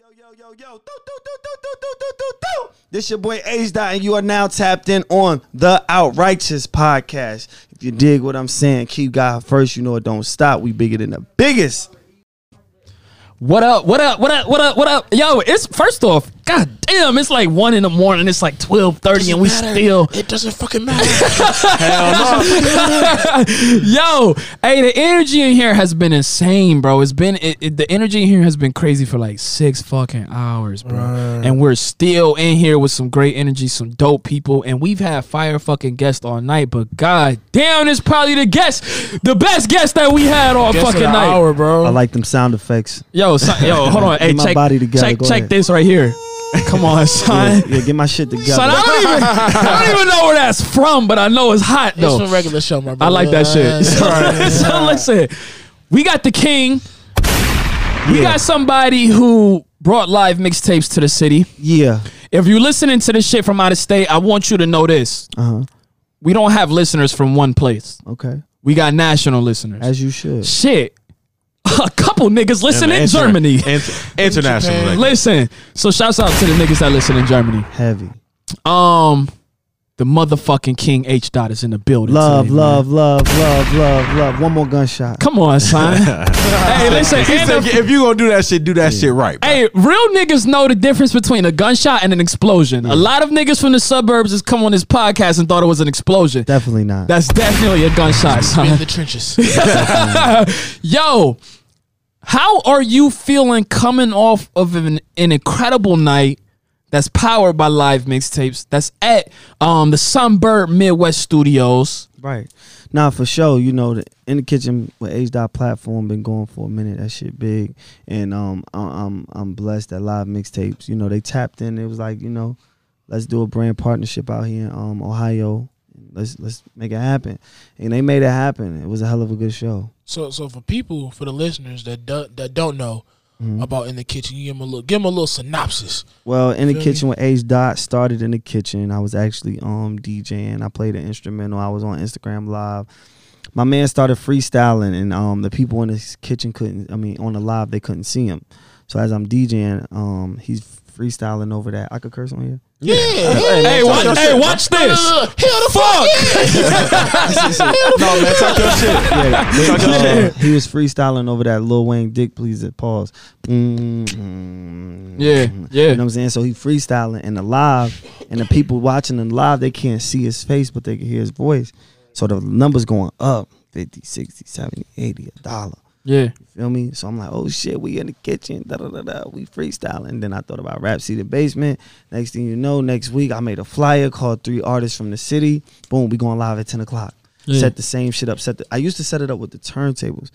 This your boy H Dot, and you are now tapped in on the Outrighteous podcast. If you dig what I'm saying, keep God first. You know it don't stop. We bigger than the biggest. What up? Yo, it's first off, god damn, it's like 1 a.m. It's like 12:30 and we still. It doesn't fucking matter. Hell no. Yo, hey, the energy in here has been insane, bro. It's been the energy in here has been crazy for like 6 fucking hours, bro. And we're still in here with some great energy, some dope people, and we've had fire fucking guests all night. But god damn, it's probably the best guest that we had all fucking night, hour, bro. I like them sound effects. Yo, hold on. Hey, check this right here. Come on, son. Yeah, get my shit together. Son, I don't even know where that's from, but I know it's hot though. It's from regular show, my brother. I like that shit. So listen, we got the king. We got somebody who brought live mixtapes to the city. Yeah. If you're listening to this shit from out of state, I want you to know this. We don't have listeners from one place. Okay. We got national listeners. As you should. Shit. A couple niggas listen in Germany. International. Listen. So shouts out to the niggas that listen in Germany. Heavy. The motherfucking King H Dot is in the building. Love. One more gunshot. Come on, son. Hey, listen. If you gonna do that shit right. Bro. Hey, real niggas know the difference between a gunshot and an explosion. A lot of niggas from the suburbs has come on this podcast and thought it was an explosion. Definitely not. That's definitely a gunshot, son. In the trenches. Yo, how are you feeling coming off of an incredible night that's powered by live mixtapes, that's at the Sunbird Midwest Studios? Right. Nah, for sure. You know, In the Kitchen with H Dot platform been going for a minute. That shit big. And I'm blessed that live mixtapes, you know, they tapped in. It was like, you know, let's do a brand partnership out here in Ohio. Let's make it happen. And they made it happen. It was a hell of a good show. So for people, for the listeners that don't know about In the Kitchen, you give them a little synopsis. Well, In the Kitchen with H Dot started in the kitchen. I was actually DJing. I played an instrumental. I was on Instagram Live. My man started freestyling, and the people in his kitchen on the live, they couldn't see him. So as I'm DJing, he's freestyling over that. I could curse on here. Yeah. Hey, watch this. Hell the fuck. No, man, talk your shit. He was freestyling over that Lil Wayne Dick Please It Pause. Yeah. You know what I'm saying? So he freestyling in the live, and the people watching in the live, they can't see his face, but they can hear his voice. So the numbers going up, 50, 60, 70, 80, $1. Yeah. You feel me? So I'm like, oh shit, we in the kitchen, we freestyling. And then I thought about Rap City Basement. Next thing you know, next week I made a flyer called 3 Artists from the City. Boom, we going live at 10 o'clock. Yeah. Set the same shit up. I used to set it up with the turntables.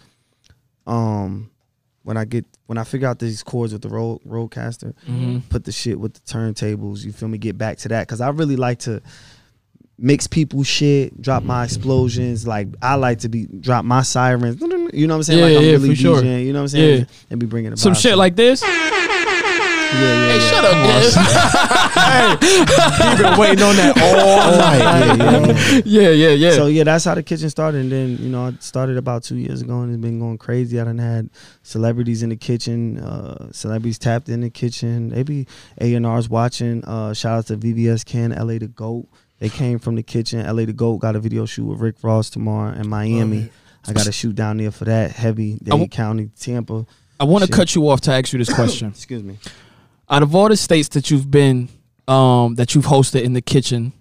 When I figure out these chords with the Rodecaster, put the shit with the turntables, you feel me? Get back to that. Cause I really like to mix people's shit, drop my explosions. Like I like to drop my sirens. You know what I'm saying? Yeah, like I'm really for DJing. Sure. You know what I'm saying? Yeah. And be bringing some shit like this. Hey, shut up, Des. You've been waiting on that all night. Yeah. So yeah, that's how the kitchen started. And then, you know, I started about 2 years ago, and it's been going crazy. I done had celebrities in the kitchen, celebrities tapped in the kitchen. They be A&Rs watching. Shout out to VVS Ken, LA the GOAT. They came from the kitchen. LA the GOAT got a video shoot with Rick Ross tomorrow in Miami. I got to shoot down there for that. Heavy, Dade County, Tampa. I want to cut you off to ask you this question. Excuse me. Out of all the states that you've been, that you've hosted In the Kitchen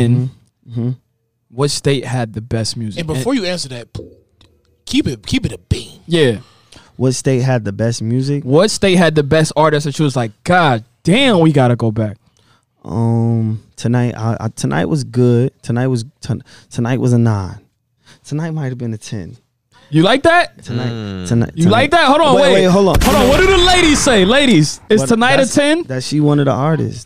what state had the best music? And before you answer that, keep it a bean. Yeah. What state had the best music? What state had the best artist that you was like, God damn, we got to go back? Tonight was good. Tonight was a 9. Tonight might have been a 10. You like that? Tonight. You like that? Hold on, wait. Hold on. What do the ladies say? Ladies, is tonight a 10? That she one of the artists.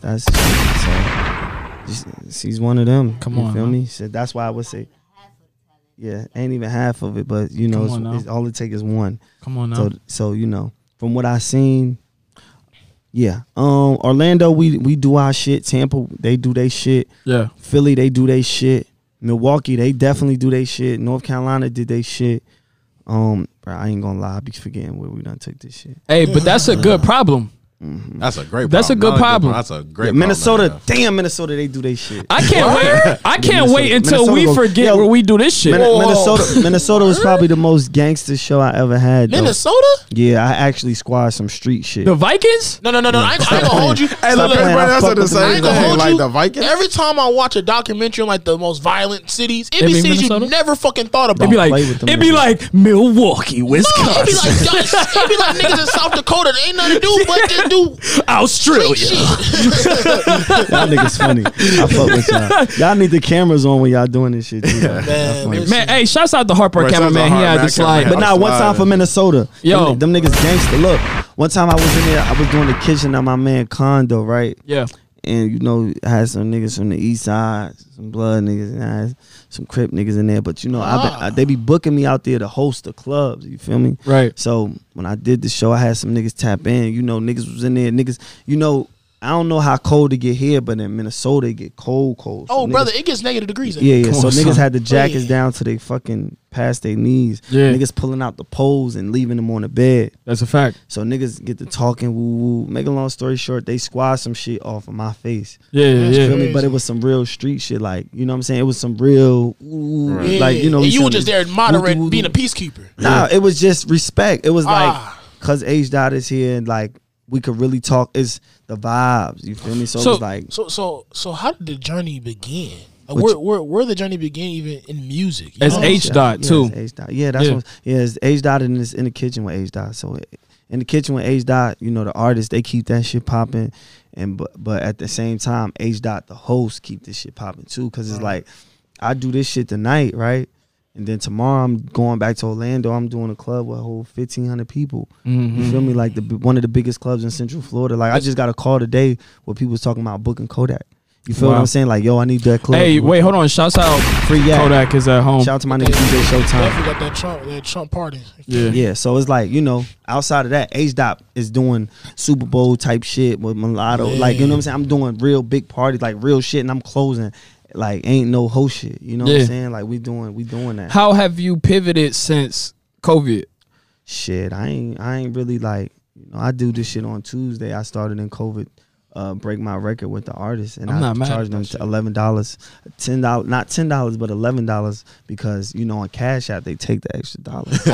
She's one of them. Come on, you feel me? So that's why I would say, yeah, ain't even half of it, but you know, it's all it take is one. Come on now. So you know, from what I seen, yeah. Orlando, we do our shit. Tampa, they do their shit. Yeah. Philly, they do their shit. Milwaukee, they definitely do their shit. North Carolina did their shit. Bro, I ain't gonna lie, I be forgetting where we done took this shit. Hey, but that's a good problem. That's a great. That's a good problem. That's a great. Minnesota, damn Minnesota, they do they shit. I can't wait. I can't wait until we forget where we do this shit. Minnesota was probably the most gangster show I ever had. Though. Minnesota? Yeah, I actually squashed some street shit. The Vikings? No. I ain't gonna hold you. Hey, look, that's the same thing. Like the Vikings. Every time I watch a documentary on like the most violent cities, it be cities Minnesota? you never fucking thought about. It'd be like Milwaukee, Wisconsin. It'd be like niggas in South Dakota. They ain't nothing to do but just do Australia. Y'all niggas funny. I fuck with y'all. Y'all need the cameras on when y'all doing this shit too. Man, hey, shouts out to Harper cameraman. He had the slide. But now one time for Minnesota. Yo. Them niggas gangster. Look, one time I was in there, I was doing the kitchen at my man condo, right? Yeah. And you know, I had some niggas from the east side, some blood niggas, and I had some Crip niggas in there. But you know, they be booking me out there to host the clubs. You feel me? Right. So when I did the show, I had some niggas tap in. You know, niggas was in there. Niggas, you know, I don't know how cold it get here, but in Minnesota it get cold. So oh, brother, it gets negative degrees. Yeah. So niggas had the jackets down to they fucking past their knees. Yeah. Niggas pulling out the poles and leaving them on the bed. That's a fact. So niggas get to talking, woo woo. Make a long story short, they squashed some shit off of my face. Yeah. You feel me? But it was some real street shit, like, you know what I'm saying? It was some real, like, you know. And you were just there moderating, being a peacekeeper. Nah, it was just respect. It was like, cause H-Dot is here and like, we could really talk. It's the vibes, you feel me? So it was like, so how did the journey begin? Like where the journey began, even in music? As H-Dot too. H-Dot. Yeah, that's what. Yeah, it's H-Dot in the kitchen with H-Dot. So in the kitchen with H-Dot, you know, the artists, they keep that shit popping, and but at the same time, H-Dot, the host, keep this shit popping too. Cause it's like, I do this shit tonight, right? And then tomorrow I'm going back to Orlando. I'm doing a club with a whole 1,500 people. You feel me? Like one of the biggest clubs in Central Florida. Like I just got a call today where people was talking about booking Kodak. You feel what I'm saying? Like, yo, I need that club. Hey, wait, hold on. Shouts out Free Yak. Kodak is at home. Shout out to my nigga DJ Showtime. Definitely got that Trump party. Yeah. So it's like, you know, outside of that, H-Dot is doing Super Bowl type shit with Mulatto. Yeah. Like, you know what I'm saying? I'm doing real big parties, like real shit, and I'm closing. Like, ain't no whole shit. You know what I'm saying? Like, we doing that. How have you pivoted since COVID? Shit, I ain't really like, you know, I do this shit on Tuesday. I started in COVID. Break my record with the artist, and I charged them to $11, $10, not $10, but $11 because, you know, on Cash App they take the extra dollar. He said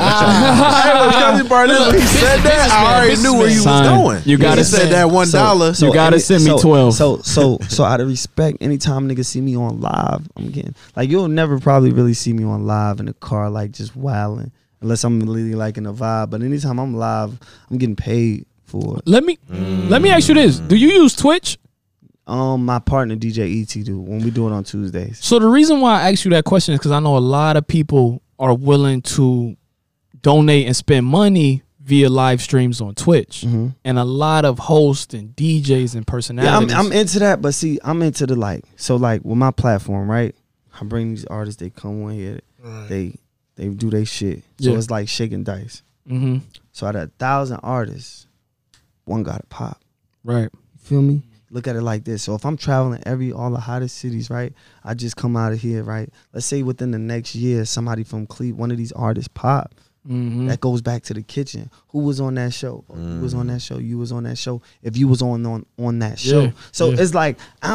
that. I already knew where you was going. You gotta said that $1. You gotta send me 12. So out of respect, anytime niggas see me on live, I'm getting like, you'll never probably really see me on live in the car like just wilding, unless I'm really liking the vibe. But anytime I'm live, I'm getting paid. Let me ask you this: do you use Twitch? My partner DJ ET do when we do it on Tuesdays. So the reason why I asked you that question is because I know a lot of people are willing to donate and spend money via live streams on Twitch, and a lot of hosts and DJs and personalities. Yeah, I'm into that, but see, I'm into the like with my platform, right? I bring these artists, they come on here, they do their shit. So it's like shaking dice. So out of 1,000 artists, one got to pop. Right. You feel me? Look at it like this. So if I'm traveling all the hottest cities, right? I just come out of here, right? Let's say within the next year, somebody from Cleveland, one of these artists pop. That goes back to the kitchen. Who was on that show? Oh, you was on that show. You was on that show. If you was on that show. So it's like, I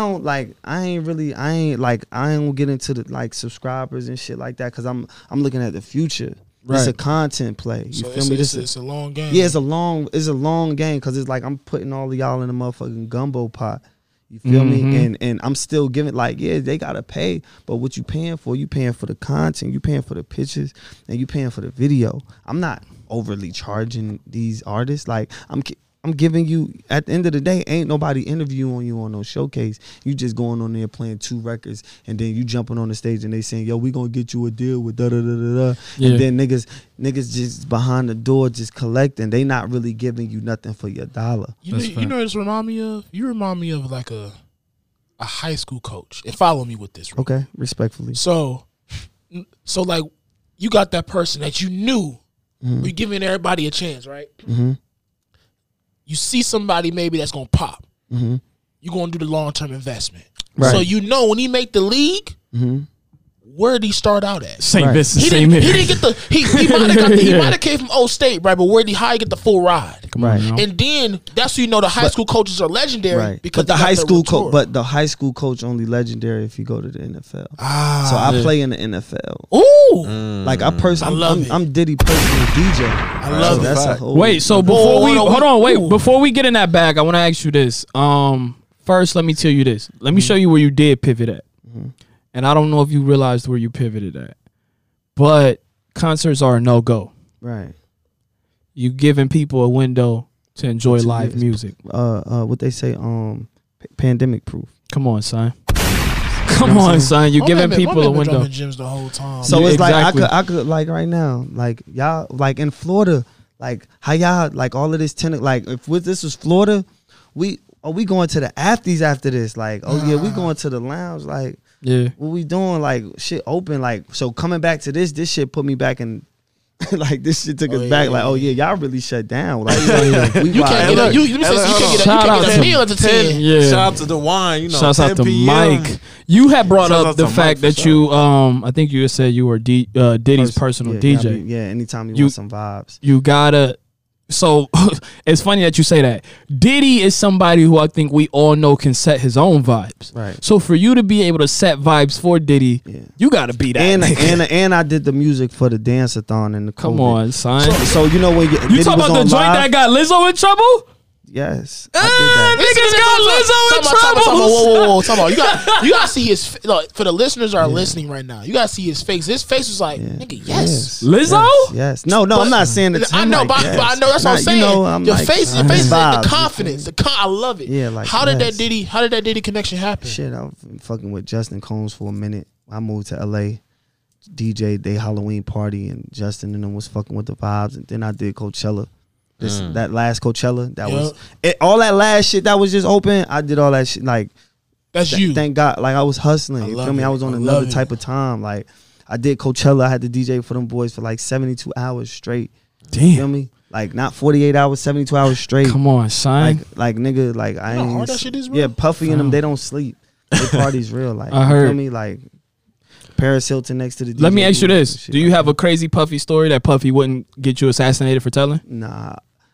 ain't get into the like subscribers and shit like that because I'm looking at the future. Right. It's a content play. You feel me? It's a long game. Yeah, it's a long game because it's like I'm putting all of y'all in a motherfucking gumbo pot. You feel me? And I'm still giving, like, yeah, they gotta pay, but what you paying for? You paying for the content, you paying for the pictures, and you paying for the video. I'm not overly charging these artists. Like I'm giving you, at the end of the day, ain't nobody interviewing you on no showcase. You just going on there playing 2 records, and then you jumping on the stage and they saying, yo, we gonna get you a deal with da-da-da-da-da. And then niggas just behind the door just collecting. They not really giving you nothing for your dollar. You know what this remind me of? You remind me of like a high school coach. And follow me with this. Okay, respectfully. So like, you got that person that you knew, you're giving everybody a chance, right? You see somebody maybe that's gonna pop. You're gonna do the long-term investment. Right. So you know when he make the league, where did he start out at? St. Vincent. He didn't get the. He might have came from Old State, right? But where did he get the full ride? Right. And then that's when you know the high school coaches are legendary because the high school coach. But the high school coach only legendary if you go to the NFL. So I play in the NFL. Ooh. Like I'm Diddy personal DJ. I love that's it. a whole. Wait, so before we hold on, wait, before we get in that bag, I want to ask you this. First, let me tell you this. Let me show you where you did pivot at. And I don't know if you realized where you pivoted at, but concerts are a no-go. Right. You giving people a window to enjoy live music. What they say, pandemic proof. Come on, son. Come on, son. You giving people a window. Gyms the whole time. So it's exactly. Like I could like right now, like y'all, like in Florida, like how y'all like all of this tenant, like if this was Florida, we going to the afties after this, like yeah, we going to the lounge, like. Yeah, what we doing? Like shit open. Like so, coming back to this shit put me back in. Like this shit took us back. Like y'all really shut down. Like you can't get a meal at the 10. Yeah. Shout out to the wine. You know, shout out to Mike. You had brought up the fact that you I think you said you were Diddy's personal DJ. Yeah, anytime you want some vibes, you gotta. So it's funny that you say that. Diddy is somebody who I think we all know can set his own vibes. Right. So for you to be able to set vibes for Diddy, you got to be that. And I did the music for the dance-a-thon and the COVID. Come on, son. So you know when you talking about the joint that got Lizzo in trouble? Yes, I did that. Niggas got Lizzo in trouble. Whoa. Talk about. You gotta see his. Look, for the listeners that are listening right now, you gotta see his face. His face was like, nigga, yes. Lizzo? Yes. No, I'm not saying it. I know, but I know that's what I'm saying. Your face, vibes, the confidence, I love it. Yeah, like how did that Diddy connection happen? Shit, I was fucking with Justin Combs for a minute. I moved to LA, DJ they Halloween party, and Justin and them was fucking with the vibes, and then I did Coachella. That last Coachella, that was all that last shit that was just open. I did all that shit. Like that's you. Thank God. Like I was hustling. You feel me? I was on another type of time. Like I did Coachella. I had to DJ for them boys for like 72 hours straight. Damn. You feel me? Like not 48 hours, 72 hours straight. Come on, son. Like nigga, like I ain't. How hard that shit is, bro? Yeah, Puffy and them, they don't sleep. Their party's real. Like I heard. You feel me? Like Paris Hilton next to the DJ. Let me ask you this: do you have a crazy Puffy story that Puffy wouldn't get you assassinated for telling? Nah.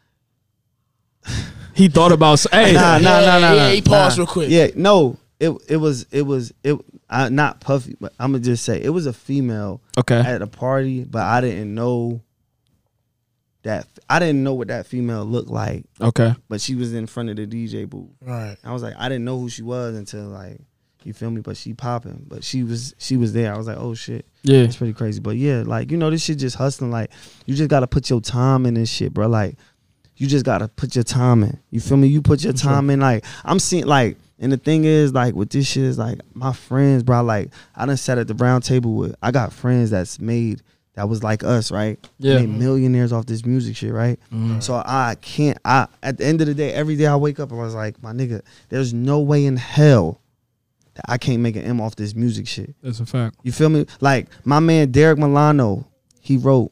He thought about nah. He paused real quick. Yeah, no, it was not Puffy, but I'm gonna just say it was a female. Okay. At a party, but I didn't know what that female looked like. Okay. But she was in front of the DJ booth. Right. I was like, I didn't know who she was until like, you feel me? But she popping. But she was there. I was like, oh shit. Yeah. It's pretty crazy. But yeah, like, you know, this shit just hustling. Like, you just gotta put your time in this shit, bro. Like, you just gotta put your time in. You feel me? You put your time in. Like, I'm seeing like, and the thing is, like, with this shit is like my friends, bro. Like, I done sat at the round table with. I got friends that was like us, right? Yeah. Made millionaires off this music shit, right? So I can't. At the end of the day, every day I wake up, I was like, my nigga, there's no way in hell that I can't make an M off this music shit. That's a fact. You feel me? Like my man Derek Milano, he wrote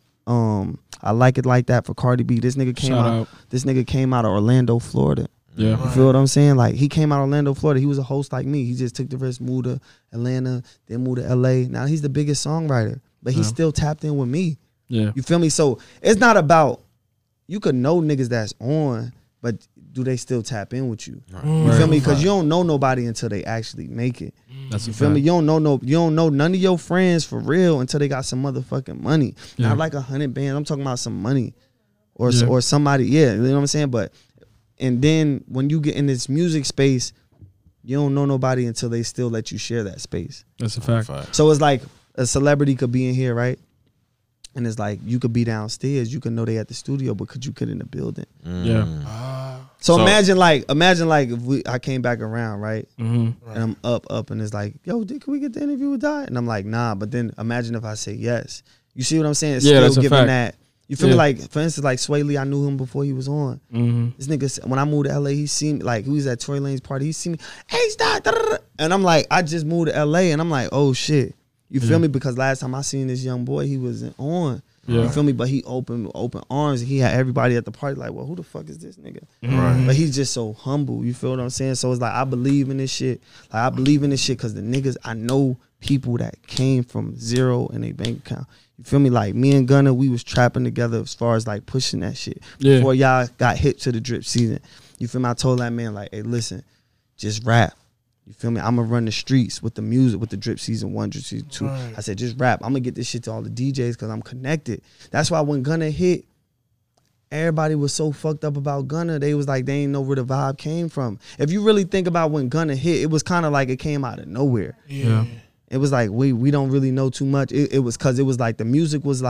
I Like It Like That for Cardi B. This nigga came out of Orlando, Florida. Yeah. You feel what I'm saying? Like he came out of Orlando, Florida. He was a host like me. He just took the risk, moved to Atlanta, then moved to LA. Now he's the biggest songwriter, but he still tapped in with me. Yeah. You feel me? So it's not about, you could know niggas that's on, but do they still tap in with you? Right. You feel me? Because you don't know nobody until they actually make it. That's you feel me? You don't know none of your friends for real until they got some motherfucking money. Yeah. Not like 100 bands. I'm talking about some money, or somebody. Yeah, you know what I'm saying. But and then when you get in this music space, you don't know nobody until they still let you share that space. That's a fact. So it's like a celebrity could be in here, right? And it's like you could be downstairs, you could know they at the studio, but could you get in the building? Yeah. So imagine like if I came back around, right? And I'm up, and it's like, yo, can we get the interview with Dot? And I'm like, nah. But then imagine if I say yes. You see what I'm saying? It's still that's giving a fact. that. You feel me? Like, for instance, like Sway Lee, I knew him before he was on. This nigga, when I moved to LA, he seen me, like, he was at Tory Lane's party. He seen me, hey, stop. And I'm like, I just moved to LA, and I'm like, oh shit. You feel me? Because last time I seen this young boy, he wasn't on. You feel me? But he open arms, and he had everybody at the party like, well, who the fuck is this nigga? Right. But he's just so humble. You feel what I'm saying? So it's like, I believe in this shit. Like, I believe in this shit because the niggas, I know people that came from zero in a bank account. You feel me? Like me and Gunna, we was trapping together as far as like pushing that shit before y'all got hit to the drip season. You feel me? I told that man like, hey, listen, just rap. You feel me? I'm gonna run the streets with the music, with the drip season 1, drip season 2. Right. I said, just rap. I'm gonna get this shit to all the DJs because I'm connected. That's why when Gunna hit, everybody was so fucked up about Gunna. They was like, they ain't know where the vibe came from. If you really think about when Gunna hit, it was kind of like it came out of nowhere. Yeah. It was like we don't really know too much. It was because it was like the music was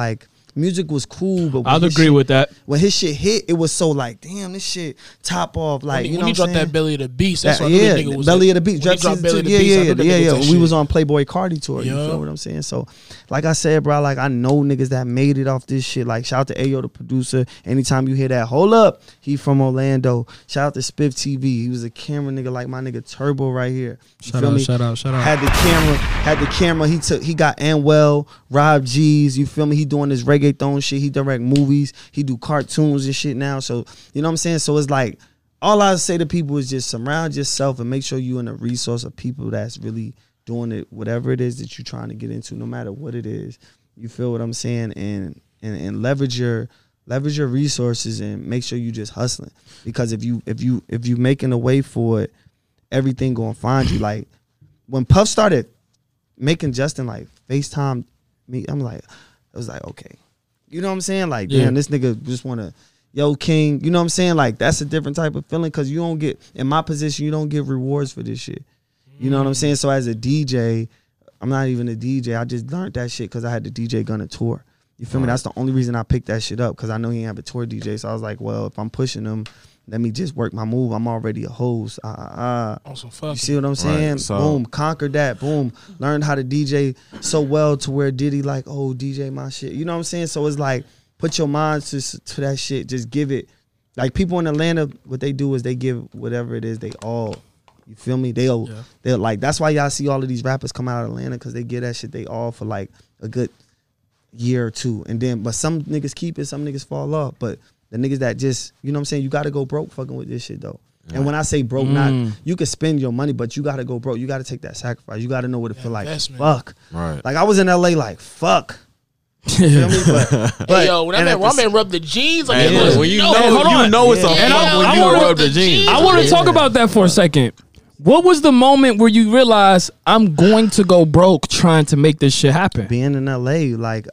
cool, but I'd agree with that. When his shit hit, it was so like, damn, this shit top off. Like, when you dropped that Belly of the Beast, that's what yeah, nigga was Belly of the Beast. Yeah. We was on Playboy Cardi tour. Yo. You feel what I'm saying? So, like I said, bro, like I know niggas that made it off this shit. Like, shout out to Ayo, the producer. Anytime you hear that, hold up, he from Orlando. Shout out to Spiff TV. He was a camera nigga like my nigga Turbo right here. You feel me? Shout out. Had the camera. He got Anwell, Rob G's. You feel me? He doing this reggaeton shit. He direct movies. He do cartoons and shit now. So you know what I'm saying? So it's like all I say to people is just surround yourself and make sure you in a resource of people that's really doing it, whatever it is that you're trying to get into, no matter what it is. You feel what I'm saying? And leverage your resources and make sure you just hustling. Because if you making a way for it, everything gonna find you. Like when Puff started making Justin like FaceTime me, I'm like, it was like, okay. You know what I'm saying? Like, damn, this nigga just wanna, yo, King. You know what I'm saying? Like, that's a different type of feeling because you don't get, in my position, you don't get rewards for this shit. You know what I'm saying? So as a DJ, I'm not even a DJ. I just learned that shit because I had the DJ Gunna tour. You feel me? That's the only reason I picked that shit up because I know he didn't have a tour DJ. So I was like, well, if I'm pushing him, let me just work my move. I'm already a host. You see what I'm saying? Right, so. Boom, conquered that. Boom, learned how to DJ so well to where Diddy like, oh, DJ my shit. You know what I'm saying? So it's like, put your mind to that shit. Just give it. Like people in Atlanta, what they do is they give whatever it is they all. You feel me? They'll like, that's why y'all see all of these rappers come out of Atlanta because they get that shit they all for like a good year or two. And then, but some niggas keep it, some niggas fall off. But the niggas that just, you know what I'm saying? You got to go broke fucking with this shit though. Right. And when I say broke, not, you can spend your money, but you got to go broke. You got to take that sacrifice. You got to know what it feel like. Fuck. Right. Like I was in LA like, fuck. You feel me? But hey, yo, when that man rubbed the jeans, like, hey, when you know it's a fuck when you rub the jeans. I want to talk about that for a second. What was the moment where you realized I'm going to go broke trying to make this shit happen? Being in LA, like,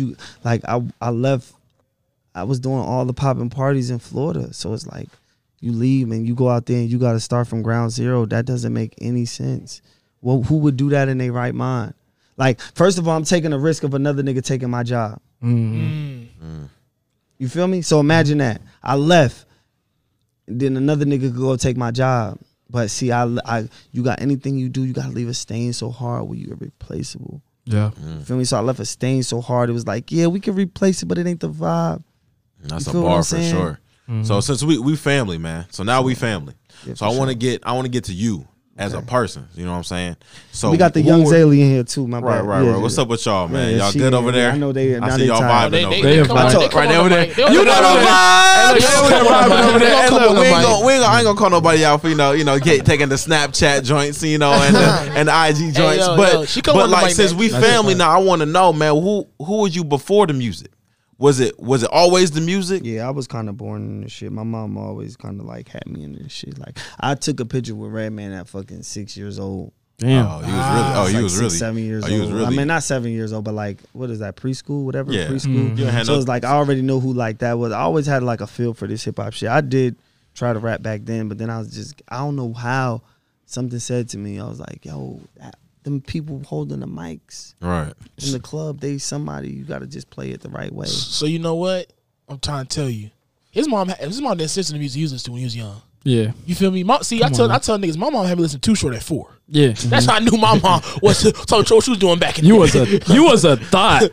I left. I was doing all the popping parties in Florida, so it's like you leave and you go out there and you got to start from ground zero. That doesn't make any sense. Well, who would do that in their right mind? Like, first of all, I'm taking the risk of another nigga taking my job. You feel me? So imagine that I left, and then another nigga could go take my job. But see, you got anything you do, you gotta leave a stain so hard where you're irreplaceable. Yeah. You feel me? So I left a stain so hard, it was like, yeah, we can replace it, but it ain't the vibe. That's a bar for sure. So since we family, man. So now we family. Yeah, so I want to get to you as a person. You know what I'm saying? So we got the young Zaylee in here too, my bad. Right. What's up with y'all, man? Y'all good over there? I know they. I see y'all vibing over there. Right over there. You know the vibes. Over there. I ain't gonna call nobody out for you know taking the Snapchat joints, and the IG joints. But like since we family now, I want to know, man, who was you before the music? Was it always the music? Yeah, I was kind of born in this shit. My mom always kind of like had me in this shit. Like I took a picture with Redman at fucking 6 years old. Damn. He was really 7 years old. I mean, not 7 years old, but like, what is that, preschool, whatever, preschool. So it's like I already know who like that was. I always had like a feel for this hip hop shit. I did try to rap back then, but then I don't know how something said to me. I was like, yo, them people holding the mics right in the club, you got to just play it the right way. So you know what? I'm trying to tell you. His mom didn't listen to the music he was listening to when he was young. Yeah. You feel me? I tell niggas, my mom had me listen to Too Short at 4. Yeah. That's how I knew my mom was so what she was doing back in the day. You was a thought.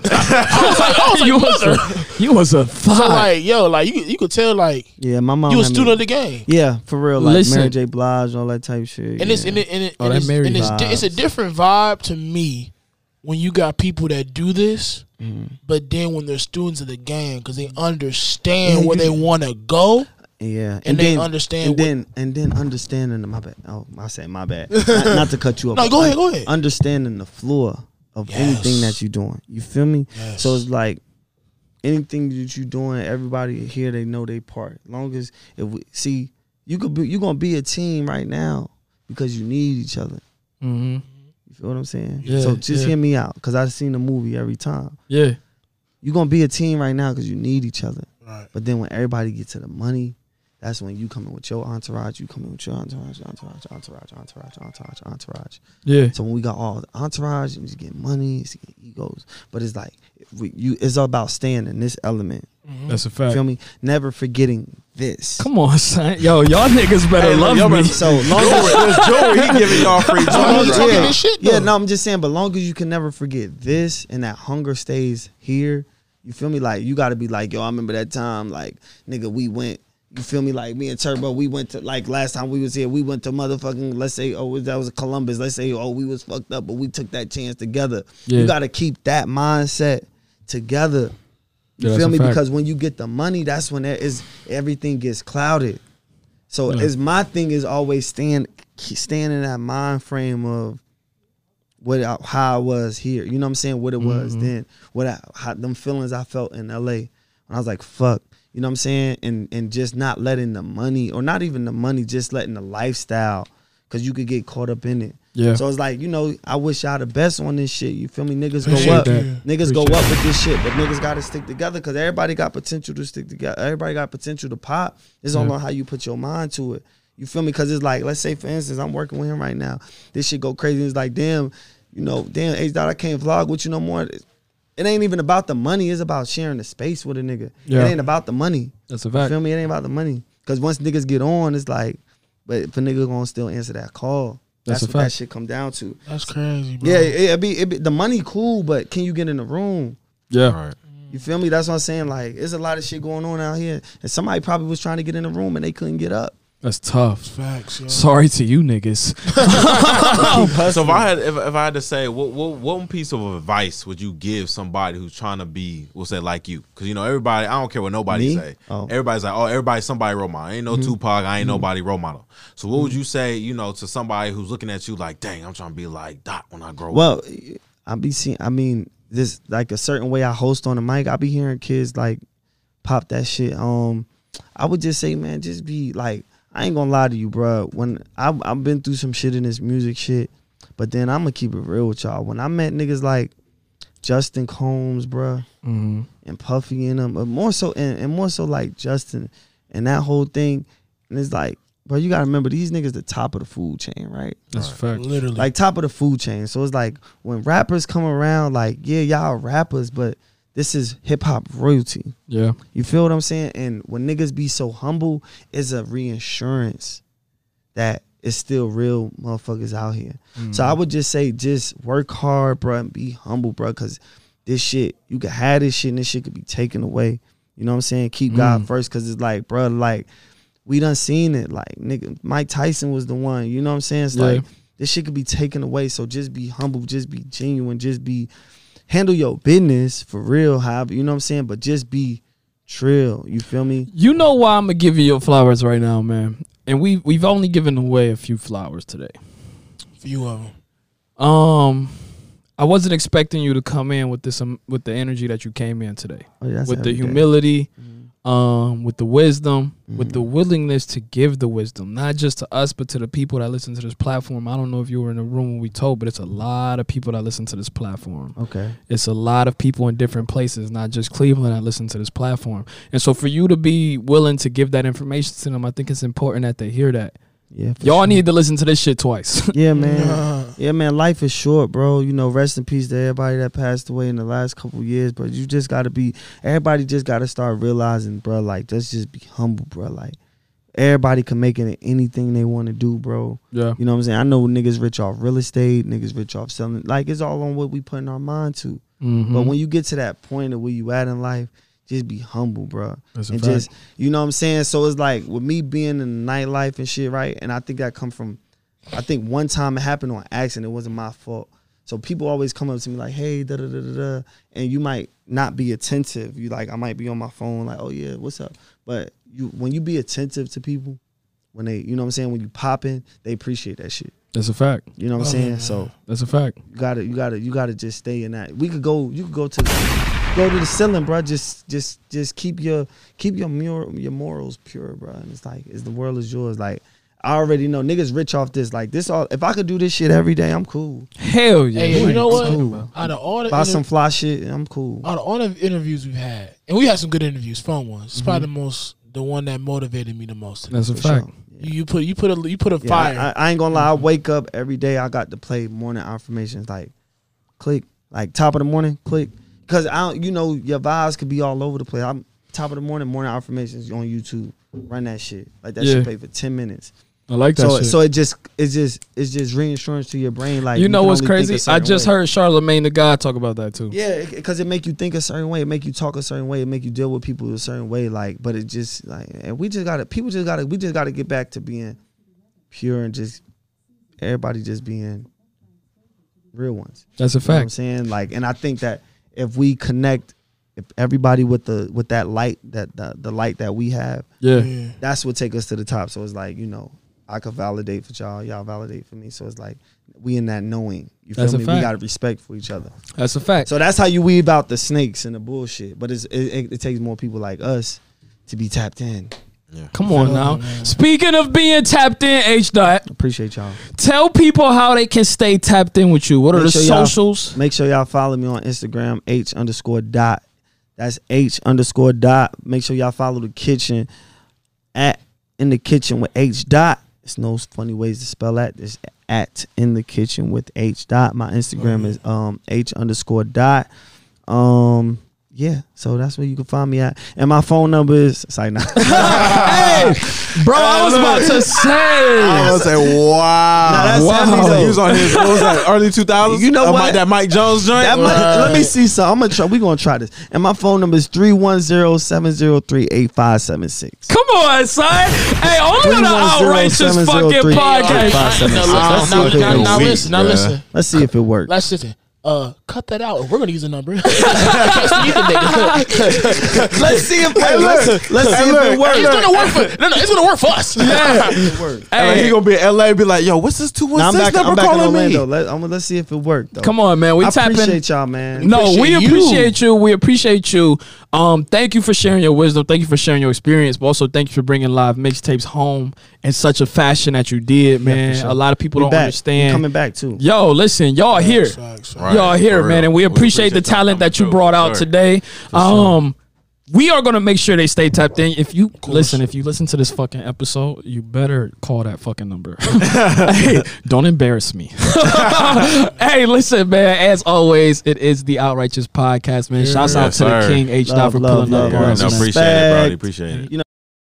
You was a thought. So like, yo, like you could tell like, yeah, my mom, you a student of the game. Yeah, for real. Like Mary J. Blige, all that type shit. And it's a different vibe to me when you got people that do this, but then when they're students of the game because they understand where they want to go. Yeah, and then understand. And then understanding. My bad. Oh, I say my bad. not to cut you off. No, go ahead. Understanding the floor of anything that you're doing. You feel me? Yes. So it's like anything that you're doing, everybody here they know their part. As long as you're gonna be a team right now because you need each other. Mm-hmm. You feel what I'm saying? Yeah, so just hear me out, because I've seen the movie every time. Yeah. You're going to be a team right now because you need each other. Right. But then when everybody gets to the money, that's when you come in with your entourage, you come in with your entourage. Yeah. So when we got all the entourage, and just get money, it's get egos. But it's like, it's all about staying in this element. Mm-hmm. That's a fact. You feel me? Never forgetting this. Come on, son. Yo, y'all niggas better love me. So long as Joey, he giving y'all free talking this shit. Yeah, no, I'm just saying, but long as you can never forget this and that hunger stays here, you feel me? Like, you got to be like, yo, I remember that time, like, nigga, we went, you feel me? Like, me and Turbo, we went to, like, last time we was here, we went to motherfucking, let's say, that was Columbus. Let's say, we was fucked up, but we took that chance together. Yeah. You got to keep that mindset together. You feel me? Because when you get the money, that's when everything gets clouded. So it's my thing is always staying in that mind frame of how I was here. You know what I'm saying? What it was then. How them feelings I felt in LA. When I was like, fuck. You know what I'm saying? And just not letting the money, or not even the money, just letting the lifestyle, because you could get caught up in it. Yeah. So it's like, I wish y'all the best on this shit. You feel me? Niggas go up. Niggas go up with this shit, but niggas got to stick together, because everybody got potential to stick together. Everybody got potential to pop. It's all on how you put your mind to it. You feel me? Because it's like, let's say, for instance, I'm working with him right now. This shit go crazy. It's like, damn, H-Dot, I can't vlog with you no more. It ain't even about the money. It's about sharing the space with a nigga. Yeah. It ain't about the money. That's a fact. You feel me? It ain't about the money. Because once niggas get on, it's like, but if a nigga gonna still answer that call, that's what that shit come down to. That's crazy, bro. Yeah, it be the money cool, but can you get in the room? Yeah. Right. You feel me? That's what I'm saying. Like, there's a lot of shit going on out here, and somebody probably was trying to get in the room and they couldn't get up. That's tough. Facts. Yeah. Sorry to you niggas. So if I had to say, what one piece of advice would you give somebody who's trying to be, we'll say, like you? Because everybody, I don't care what nobody say. Oh. Everybody's like, everybody's somebody role model. I ain't no Tupac. I ain't nobody role model. So what would you say, to somebody who's looking at you like, dang, I'm trying to be like Dot when I grow up? Well, this like a certain way I host on the mic, I be hearing kids like pop that shit. I would just say, man, just be like, I ain't gonna lie to you, bro. When I've been through some shit in this music shit, but then I'm gonna keep it real with y'all. When I met niggas like Justin Combs, bro, and Puffy and them, but more so like Justin and that whole thing, and it's like, bro, you gotta remember, these niggas the top of the food chain, right? That's a fact. Literally, like top of the food chain. So it's like when rappers come around, like, yeah, y'all rappers, but this is hip hop royalty. Yeah. You feel what I'm saying? And when niggas be so humble, it's a reinsurance that it's still real motherfuckers out here. So I would just say, just work hard, bro, and be humble, bro, because this shit, you can have this shit and this shit could be taken away. You know what I'm saying? Keep God first, because it's like, bro, like, we done seen it. Like, nigga, Mike Tyson was the one. You know what I'm saying? It's like, this shit could be taken away. So just be humble, just be genuine, just be, handle your business for real, however, you know what I'm saying? But just be trill. You feel me? You know why I'm gonna give you your flowers right now, man. And we've only given away a few flowers today. Few of them. I wasn't expecting you to come in with this with the energy that you came in today. With the humility, with the wisdom, with the willingness to give the wisdom, not just to us, but to the people that listen to this platform. I don't know if you were in the room when we told, but it's a lot of people that listen to this platform. Okay. It's a lot of people in different places, not just Cleveland, that listen to this platform. And so for you to be willing to give that information to them, I think it's important that they hear that. Yeah, y'all need to listen to this shit twice. Yeah, man. Yeah, man. Life is short, bro. Rest in peace to everybody that passed away in the last couple years. But you just gotta everybody just gotta start realizing, bro. Like, let's just be humble, bro. Like, everybody can make it anything they want to do, bro. Yeah. You know what I'm saying? I know niggas rich off real estate, niggas rich off selling. Like, it's all on what we putting our mind to. But when you get to that point of where you at in life, just be humble, bro. That's and just, you know what I'm saying? So it's like, with me being in the nightlife and shit, right? And I think that come from, I think one time it happened on accident. It wasn't my fault. So people always come up to me like, hey, da da da da da, and you might not be attentive. You like, I might be on my phone like, oh yeah, what's up? But when you be attentive to people, when they, you know what I'm saying, when you popping, they appreciate that shit. That's a fact. You know what I'm saying? So that's a fact. You gotta just stay in that. You could go to the ceiling, bro. Just keep your morals pure, bro. And it's like, the world is yours. Like, I already know niggas rich off this. Like, this all. If I could do this shit every day, I'm cool. Hell yeah. Hey, you know what? Cool. Out of all the buy some fly shit, I'm cool. Out of all the interviews we've had, and we had some good interviews, fun ones. It's probably the one that motivated me the most. That's a fact. Sure. You put a fire. I ain't gonna lie. I wake up every day. I got to play morning affirmations. Like, click. Like top of the morning, click. Because your vibes could be all over the place. I'm top of the morning affirmations on YouTube. Run that shit. Like that shit play for 10 minutes. I like that shit. So it's just reinsurance to your brain. Like, you know what's crazy? I just heard Charlamagne the God talk about that too. Yeah, because it make you think a certain way. It make you talk a certain way. It make you deal with people a certain way. Like, but it just like, and we just gotta get back to being pure and just everybody just being real ones. That's a fact. You know what I'm saying? Like, and I think that if we connect, if everybody with that light, the light that we have, that's what take us to the top. So it's like, I could validate for y'all validate for me. So it's like we in that knowing. You feel me? We got to respect for each other. That's a fact. So that's how you weave out the snakes and the bullshit. But it takes more people like us to be tapped in. Yeah. Come on now. Man. Speaking of being tapped in, H. Dot. Appreciate y'all. Tell people how they can stay tapped in with you. What are the socials? Make sure y'all follow me on Instagram, H_dot. That's H_dot. Make sure y'all follow the kitchen at In the Kitchen with H. Dot. There's no funny ways to spell that. There's at In the Kitchen with H. Dot. My Instagram is H_dot. Yeah, so that's where you can find me at. And my phone number is hey, bro, I was about to say. I was like, wow. Nah, that's heavy though. He was on his, what was that, early 2000s? You know what? That Mike Jones joint? Let me see something. We're going to try this. And my phone number is 310-703-8576. Come on, son. Hey, only on the Outrageous fucking podcast. Now listen. Let's see if it works. Let's listen. Cut that out. We're gonna use a number. Let's see if it works. It's gonna work for it's gonna work for us. Yeah, it works. Hey, he gonna be in LA. Be like, yo, what's this 216 number calling me? Let's see if it worked. Though. Come on, man. I appreciate y'all, man. We appreciate you. We appreciate you. Thank you for sharing your wisdom. Thank you for sharing your experience. But also, thank you for bringing live mixtapes home in such a fashion that you did, man. Sure. A lot of people don't understand. We're coming back too. Yo, listen, y'all here. Y'all here, man, and we appreciate the talent that you brought out today. We are gonna make sure they stay tapped in. If you listen to this fucking episode, you better call that fucking number. Hey, don't embarrass me. Hey, listen, man. As always, it is the Outrageous Podcast, man. Shouts out to the King H. Dot for pulling up on us. Appreciate it, bro. Appreciate it.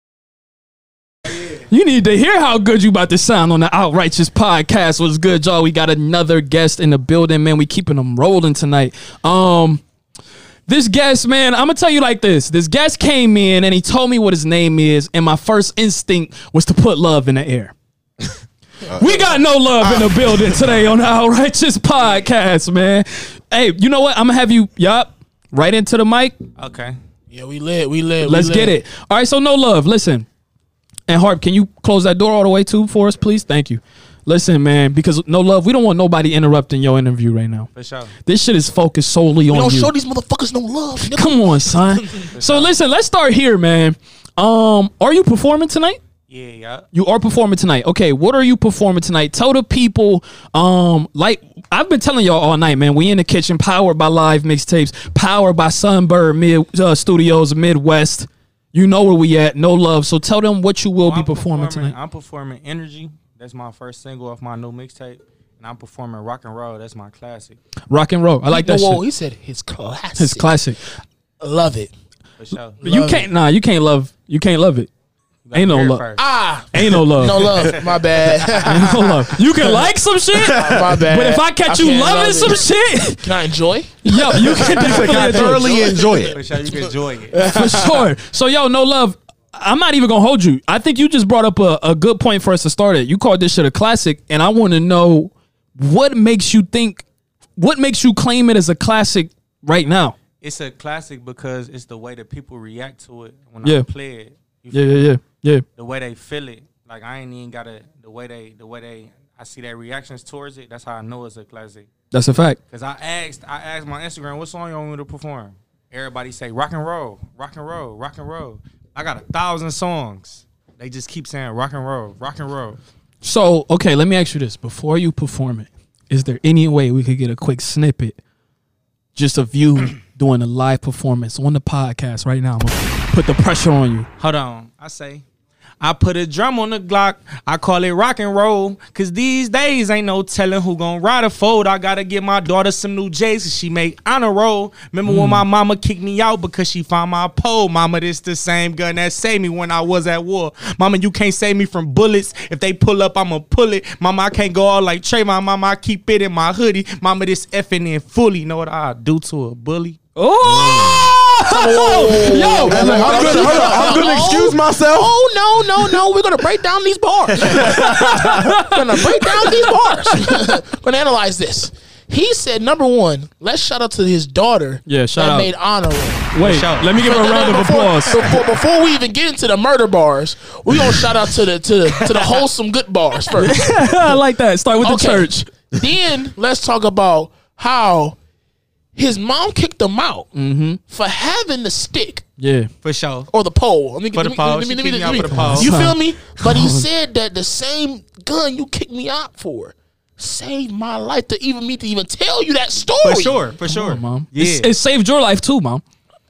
You need to hear how good you about to sound on the Outrageous Podcast. What's good, y'all? We got another guest in the building, man. We keeping them rolling tonight. This guest, man, I'm gonna tell you like this. This guest came in and he told me what his name is, and my first instinct was to put love in the air. We got no love in the building today on the Outrageous Podcast, man. Hey, you know what? I'm gonna have you, right into the mic. Okay. Yeah, we lit. Let's get it. All right, so no love. Listen. And Harp, can you close that door all the way too for us, please? Thank you. Listen, man, because no love, we don't want nobody interrupting your interview right now. For sure. This shit is focused solely on you. Don't show these motherfuckers no love. Come on, son. So listen, let's start here, man. Are you performing tonight? Yeah. You are performing tonight. Okay, what are you performing tonight? Tell the people, like I've been telling y'all all night, man. We in the kitchen, powered by Live Mixtapes, powered by Sunbird Studios Midwest. You know where we at. No love. So tell them what you will be performing tonight. I'm performing Energy. That's my first single off my new mixtape. And I'm performing Rock and Roll. That's my classic. Rock and Roll. I like that shit. He said his classic. His classic. Love it. For sure. You can't love it. Ain't no love. Ain't no love. No love. My bad. Ain't no love. You can like some shit. My bad. But if I catch you loving some shit, can I enjoy? Yo, you can definitely thoroughly enjoy it. For sure, you can enjoy it. For sure. So, yo, no love. I'm not even gonna hold you. I think you just brought up a good point for us to start it. You called this shit a classic, and I want to know what makes you think what makes you claim it as a classic right now? It's a classic because it's the way that people react to it when I play it. Yeah. The way they feel it. Like I ain't even gotta the way they I see their reactions towards it. That's how I know it's a classic. That's a fact. Cause I asked my Instagram, what song you want me to perform? Everybody say rock and roll, rock and roll, rock and roll. I got 1,000 songs. They just keep saying rock and roll, rock and roll. So, okay, let me ask you this. Before you perform it, is there any way we could get a quick snippet just of you doing a live performance on the podcast right now? I'm gonna put the pressure on you. Hold on. I put a drum on the Glock. I call it rock and roll. Cause these days ain't no telling who gon' ride a fold. I gotta get my daughter some new J's cause she make honor roll. Remember when my mama kicked me out because she found my pole? Mama, this the same gun that saved me when I was at war. Mama, you can't save me from bullets. If they pull up, I'ma pull it. Mama, I can't go all like Trey. My mama, I keep it in my hoodie. Mama, this effing in fully. Know what I do to a bully? Oh! Yo, I'm gonna excuse myself. Oh no! We're gonna break down these bars. Gonna analyze this. He said, number one, let's shout out to his daughter. Yeah, shout out. Made honor. Wait, let me give her a round of applause. Before we even get into the murder bars, we gonna shout out to the wholesome good bars first. I like that. Start with the church. Then let's talk about how his mom kicked him out for having the stick. Yeah, for sure. Or the pole. For the pole. You feel me? But he said that the same gun you kicked me out for saved my life to even tell you that story. For sure. On, Mom. Yeah. It saved your life too, Mom.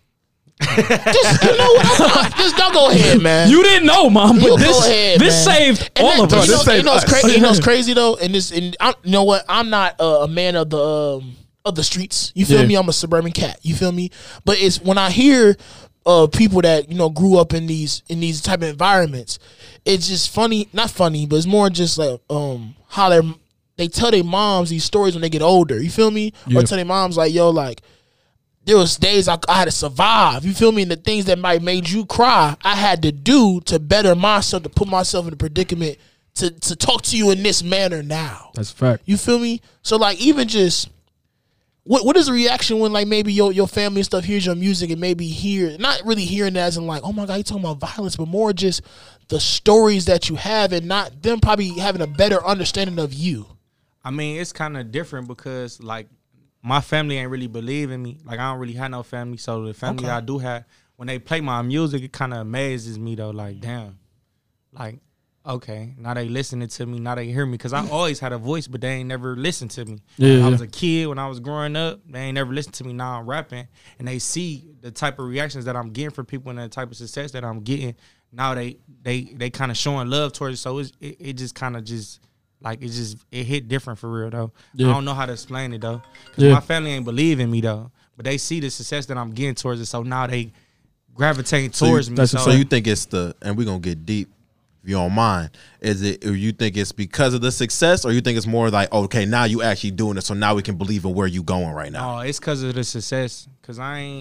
Just, you know what? Just don't go ahead, man. You didn't know, Mom, but this saved all of us. You know what's crazy though? And you know what? I'm not a man of the streets. You feel me? I'm a suburban cat. You feel me? But it's when I hear people that grew up in these type of environments, it's just funny. Not funny, but it's more just like how they tell their moms these stories when they get older. You feel me? Or tell their moms like, yo, like there was days I had to survive. You feel me? And the things that might made you cry, I had to do to better myself, to put myself in a predicament to talk to you in this manner now. That's a fact. You feel me? So like even just what is the reaction when like maybe your family and stuff hears your music and maybe not really hearing that as in like, oh my God, you talking about violence, but more just the stories that you have and not them probably having a better understanding of you. I mean, it's kind of different because like my family ain't really believe in me. Like I don't really have no family, so the family I do have, when they play my music, it kind of amazes me though. Like damn, like okay, now they listening to me, now they hear me, because I always had a voice, but they ain't never listened to me. I was a kid when I was growing up, they ain't never listened to me. Now I'm rapping, and they see the type of reactions that I'm getting from people and the type of success that I'm getting. Now they kind of showing love towards it, so it just kind of just. Like, it hit different for real, though. I don't know how to explain it, though. Because my family ain't believe in me, though. But they see the success that I'm getting towards it, so now they gravitate towards me. So you think it's and we're going to get deep, if you don't mind. You think it's because of the success, or you think it's more like, okay, now you actually doing it, so now we can believe in where you going right now? Oh, it's because of the success. Because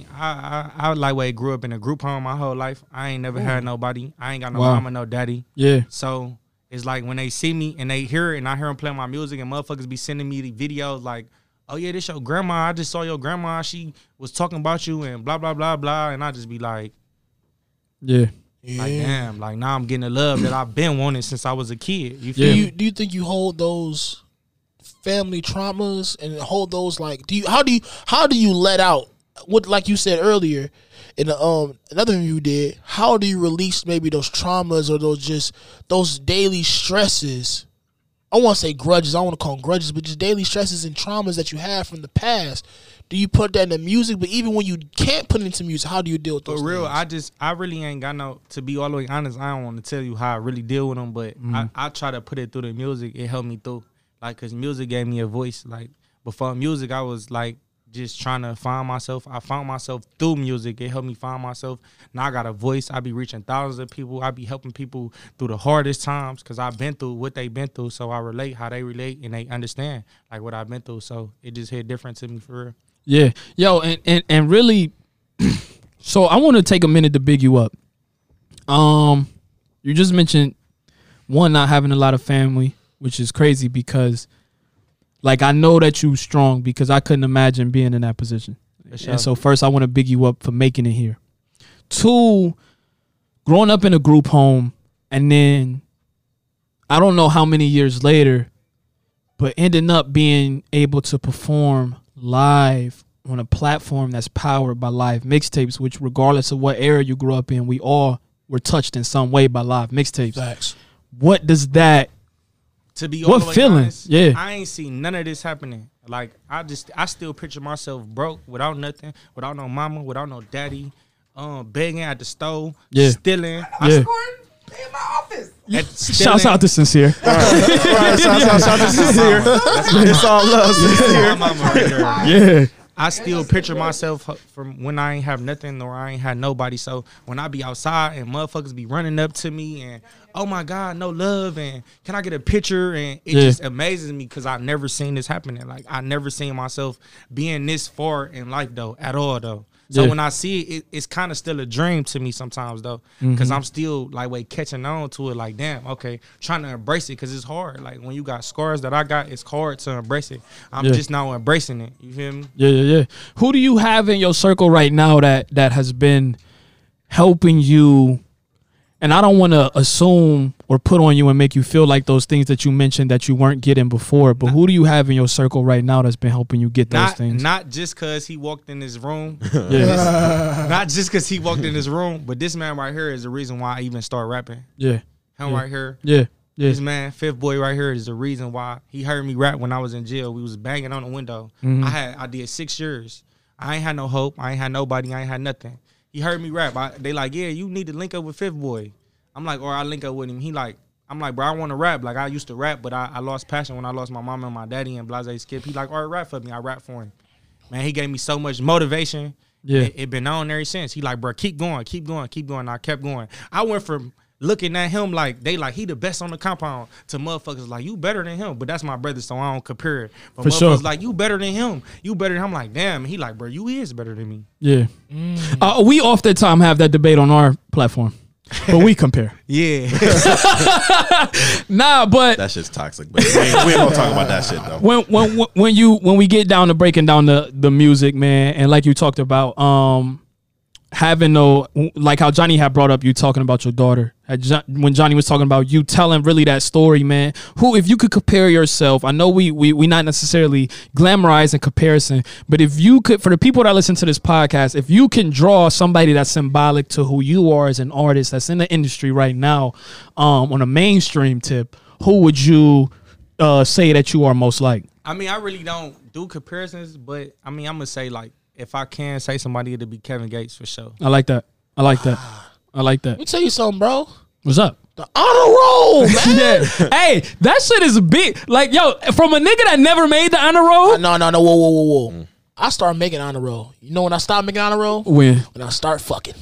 I like way grew up in a group home my whole life. I ain't never had nobody. I ain't got no mama, no daddy. Yeah. So it's like when they see me and they hear it and I hear them playing my music and motherfuckers be sending me the videos like, oh yeah, this your grandma. I just saw your grandma. She was talking about you and blah, blah, blah, blah. And I just be like, like damn, like now I'm getting the love that I've been wanting since I was a kid. You feel me? Do you think you hold those family traumas and hold those like, how do you let out what, like you said earlier, in another interview you did, how do you release maybe those traumas or those daily stresses? I want to say grudges. I don't want to call them grudges, but just daily stresses and traumas that you have from the past. Do you put that into music? But even when you can't put it into music, how do you deal with those? For real, things? I really ain't got no. To be all the way honest, I don't want to tell you how I really deal with them, but I try to put it through the music. It helped me through, like, cause music gave me a voice. Like before music, I was like just trying to find myself. I found myself through music. It helped me find myself. Now I got a voice. I be reaching thousands of people. I be helping people through the hardest times because I've been through what they've been through. So I relate how they relate and they understand like what I've been through. So it just hit different to me for real. Yeah. Yo, and really, so I want to take a minute to big you up. You just mentioned one, not having a lot of family, which is crazy because Like, I know that you strong because I couldn't imagine being in that position. Sure. And so first, I want to big you up for making it here. 2, growing up in a group home, and then I don't know how many years later, but ending up being able to perform live on a platform that's powered by live mixtapes, which regardless of what era you grew up in, we all were touched in some way by live mixtapes. Facts. What does that, to be what feeling? Honest, yeah. I ain't seen none of this happening. Like, I still picture myself broke, without nothing, without no mama, without no daddy, begging at the stove, stealing. Yeah. In my office. Shouts out to Sincere. Right, shout out to Sincere. It's all love, Sincere. My mama right there. Yeah. I still picture myself from when I ain't have nothing or I ain't had nobody. So when I be outside and motherfuckers be running up to me and, oh my God, no love, and can I get a picture? And it just amazes me because I never seen this happening. Like, I never seen myself being this far in life though, at all though. So when I see it, it's kind of still a dream to me sometimes though, because I'm still like catching on to it. Like, damn, okay, trying to embrace it because it's hard. Like, when you got scars that I got, it's hard to embrace it. I'm just now embracing it. You feel me? Yeah. Who do you have in your circle right now that has been helping you? And I don't want to assume or put on you and make you feel like those things that you mentioned that you weren't getting before. But who do you have in your circle right now that's been helping you get those things? Not just because he walked in this room. Not just because he walked in this room. But this man right here is the reason why I even start rapping. Yeah. Him right here. Yeah. This man, Fifth Boy right here, is the reason why he heard me rap when I was in jail. We was banging on the window. I did 6 years. I ain't had no hope. I ain't had nobody. I ain't had nothing. He heard me rap. They like, yeah, you need to link up with Fifth Boy. I'm like, or I link up with him. I'm like, bro, I want to rap. Like, I used to rap, but I lost passion when I lost my mama and my daddy and Blase Skip. He like, all right, rap for me. I rap for him. Man, he gave me so much motivation. Yeah. It been on ever since. He like, bro, keep going, keep going, keep going. And I kept going. I went from looking at him like he the best on the compound to motherfuckers like, you better than him. But that's my brother, so I don't compare it. But for motherfuckers sure. like, you better than him. You better than him. I'm like, damn. He like, bro, you is better than me. Yeah. We oftentimes have that debate on our platform. But we compare. Yeah. Nah, but that shit's toxic. But we ain't gonna talk about that shit though. When we get down to breaking down the music, man, and like you talked about, having like how Johnny had brought up you talking about your daughter. When Johnny was talking about you telling really that story, man. Who, if you could compare yourself, I know we not necessarily glamorize in comparison, but if you could, for the people that listen to this podcast, if you can draw somebody that's symbolic to who you are as an artist that's in the industry right now, on a mainstream tip, who would you say that you are most like? I mean, I really don't do comparisons, but I mean, I'm gonna say, like, if I can say somebody, it'd be Kevin Gates for sure. I like that. Let me tell you something, bro. What's up? The honor roll, man. Yeah. Hey, that shit is big. Like, yo, from a nigga that never made the honor roll. No. Whoa. I started making honor roll. You know when I stopped making honor roll? When I start fucking.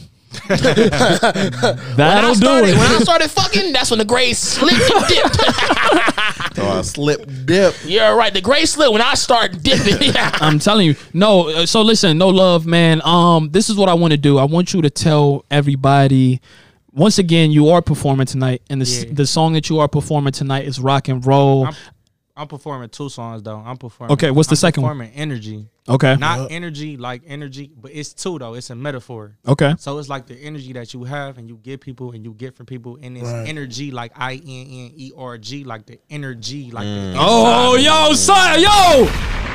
That'll do it. When I started fucking, that's when the gray slipped and dipped. Oh, slip dip. You're right. The gray slip when I start dipping. I'm telling you. No, so listen, no love, man. This is what I want to do. I want you to tell everybody, once again, you are performing tonight, and the song that you are performing tonight is Rock and Roll. I'm performing 2 songs though. Okay, what's the second one? Performing Energy. Okay. Not energy like energy, but it's 2 though. It's a metaphor. Okay. So it's like the energy that you have and you give people and you get from people, and it's energy like INNERG, like the energy, like the oh, yo, son, yo.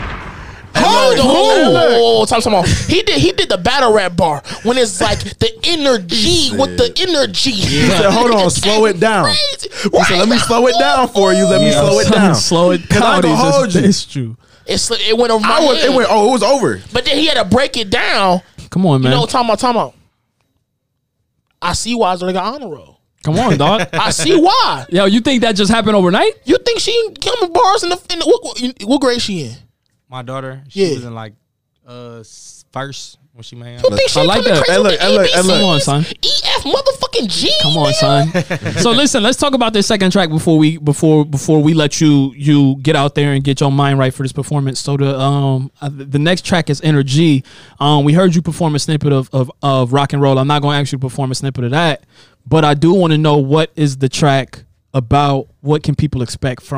Time. He did the battle rap bar when it's like the energy with the energy. He said, hold on, slow it down. He said, let me slow it down for you. Let me slow it down. Slow it down. I can hold you. It's true. It went over my head. It was over. But then he had to break it down. Come on, man. You know, time out. I see why Zora got honor roll. Come on, dog. I see why. Yo, you think that just happened overnight? You think she ain't coming bars in the what grade she in? My daughter, she was in like first when she made. You think she I like that. Hey, look. Come on, son. EF motherfucking G. Come on, son. So listen, let's talk about this second track before we let you get out there and get your mind right for this performance. So the next track is Energy. We heard you perform a snippet of Rock and Roll. I'm not going to actually perform a snippet of that, but I do want to know what is the track about. What can people expect from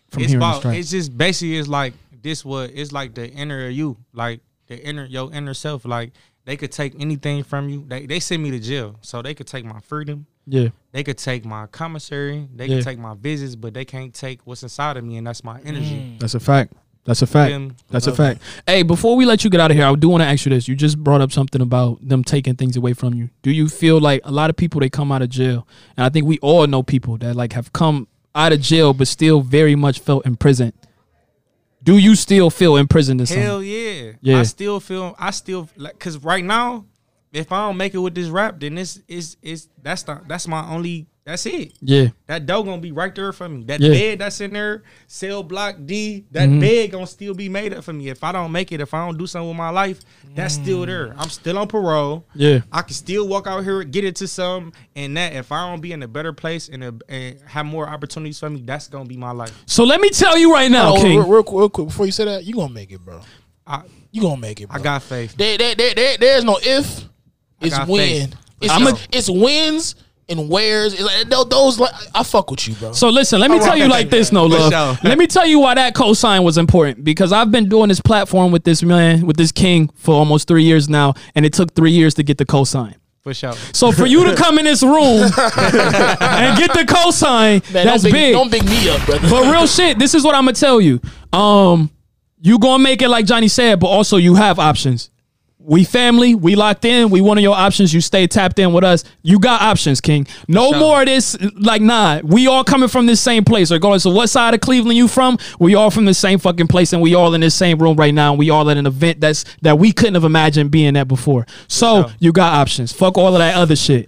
from hearing this track? It's just basically it's like it's like the inner you, like your inner self. Like they could take anything from you. They send me to jail, so they could take my freedom. Yeah. They could take my commissary. They could take my visits, but they can't take what's inside of me, and that's my energy. That's a fact. That's a fact. That's a fact. Hey, before we let you get out of here, I do want to ask you this. You just brought up something about them taking things away from you. Do you feel like a lot of people, they come out of jail, and I think we all know people that like have come out of jail but still very much felt imprisoned. Do you still feel imprisoned in something? Hell yeah. I still like, cause right now, if I don't make it with this rap, then that's my only. That's it. Yeah. That dough gonna be right there for me. That bed that's in there, cell block D, that bed gonna still be made up for me. If I don't make it, if I don't do something with my life, that's still there. I'm still on parole. Yeah. I can still walk out here, get into something, and that if I don't be in a better place and have more opportunities for me, that's gonna be my life. So let me tell you right now, King. Real quick, before you say that, you gonna make it, bro. You gonna make it, bro. I got faith. There's no if. It's when. It's wins and where's. It's like, those like, I fuck with you, bro. So listen, let me tell you like this, No Love. Let me tell you why that cosign was important, because I've been doing this platform with this man, with this king for almost 3 years now, and it took 3 years to get the cosign. For sure. So for you to come in this room and get the cosign, that's big. Don't big me up, brother. But real shit, this is what I'm gonna tell you. You gonna make it like Johnny said, but also you have options. We family, we locked in, we one of your options, you stay tapped in with us. You got options, King. No more of this, like, nah, we all coming from this same place. Regardless of what side of Cleveland you from, we all from the same fucking place, and we all in this same room right now, and we all at an event that we couldn't have imagined being at before. So you got options. Fuck all of that other shit.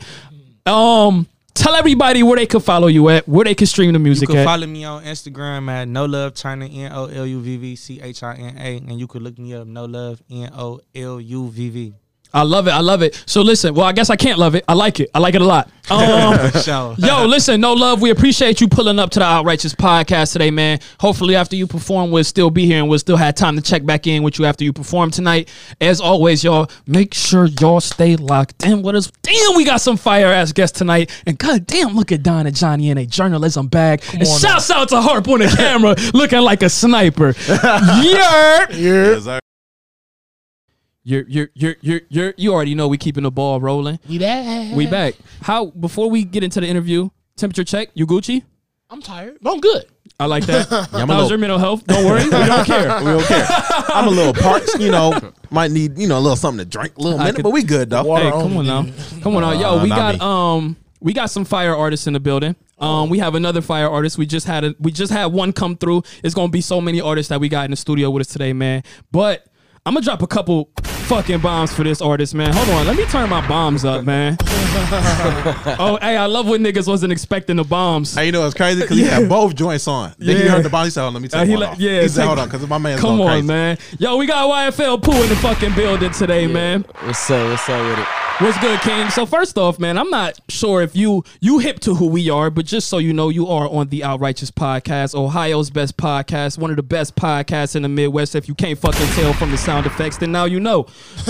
Tell everybody where they can follow you at, where they can stream the music at. You can follow me on Instagram at No Love China, NOLUVVCHINA, and you could look me up No Love NOLUVV. I love it. I love it. So listen, well, I guess I can't love it. I like it. I like it a lot. Yo, listen, No Love, we appreciate you pulling up to the Outrighteous podcast today, man. Hopefully after you perform, we'll still be here and we'll still have time to check back in with you after you perform tonight. As always, y'all, make sure y'all stay locked in with us. Damn, we got some fire-ass guests tonight. And goddamn, look at Don and Johnny in a journalism bag. And shouts out to Harp on the camera looking like a sniper. Yeah. You already know we keeping the ball rolling. We back. We back. How, before we get into the interview, temperature check, you Gucci? I'm tired. No, I'm good. I like that. How's your mental health? Don't worry. We don't care. We don't care. I'm a little parched, might need, a little something to drink, a little minute, but we good though. Hey, come on now. Come on now. Yo, we got some fire artists in the building. We have another fire artist. We just had one come through. It's gonna be so many artists that we got in the studio with us today, man. But I'm gonna drop a couple fucking bombs for this artist, man. Hold on, let me turn my bombs up, man. Oh, hey, I love when niggas wasn't expecting the bombs. Hey, it's crazy because he had both joints on. Then he heard the bomb. He said, "Oh, let me take one off." He said, "Hold on," because my man's come going on, crazy. Man. Yo, we got YFL Pooh in the fucking building today, man. What's up with it? What's good, King? So first off, man, I'm not sure if you hip to who we are, but just so you know, you are on the Outrighteous podcast, Ohio's best podcast, one of the best podcasts in the Midwest. If you can't fucking tell from the sound effects, then now you know.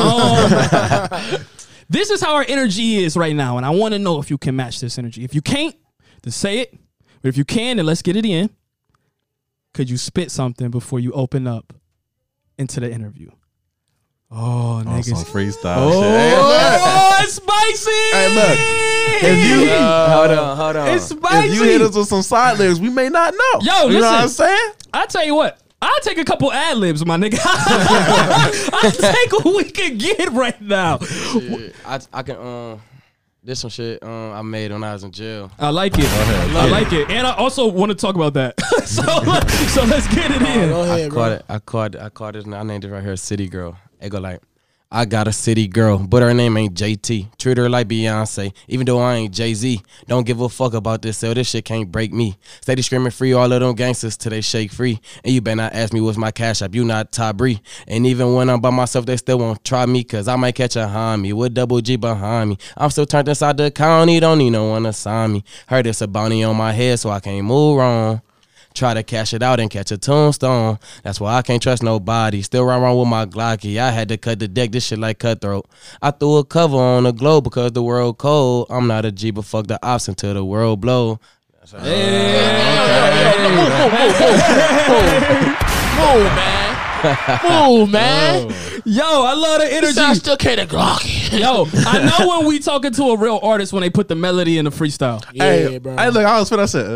This is how our energy is right now, and I want to know if you can match this energy. If you can't, then say it. But if you can, then let's get it in. Could you spit something before you open up into the interview? Oh, niggas. Some freestyle oh, shit. It's spicy. Hey, look. If you hold on. It's spicy. If you hit us with some side lyrics, we may not know. Yo, you know what I'm saying? I tell you what. I'll take a couple ad libs, my nigga. I'll take what we can get right now. Shit. I can there's some shit I made when I was in jail. I like it. I like it. And I also want to talk about that. so let's get it in. Go ahead, I caught it. I named it right here, City Girl. It go like, I got a city girl, but her name ain't JT. Treat her like Beyonce, even though I ain't Jay-Z. Don't give a fuck about this, so this shit can't break me. Steady screaming free all of them gangsters till they shake free. And you better not ask me what's my cash app, you not Tabri. And even when I'm by myself, they still won't try me, cause I might catch a homie with double G behind me. I'm still turned inside the county, don't need no one to sign me. Heard it's a bounty on my head, so I can't move wrong. Try to cash it out and catch a tombstone. That's why I can't trust nobody. Still run around with my Glocky. I had to cut the deck. This shit like Cutthroat. I threw a cover on the globe because the world cold. I'm not a G, but fuck the ops until the world blow. Move, man. Move, man. Yo, I love the energy. I still can't Glock. Yo, I know when we talking to a real artist when they put the melody in the freestyle. Yeah, hey, bro. Hey, look, I was finna say,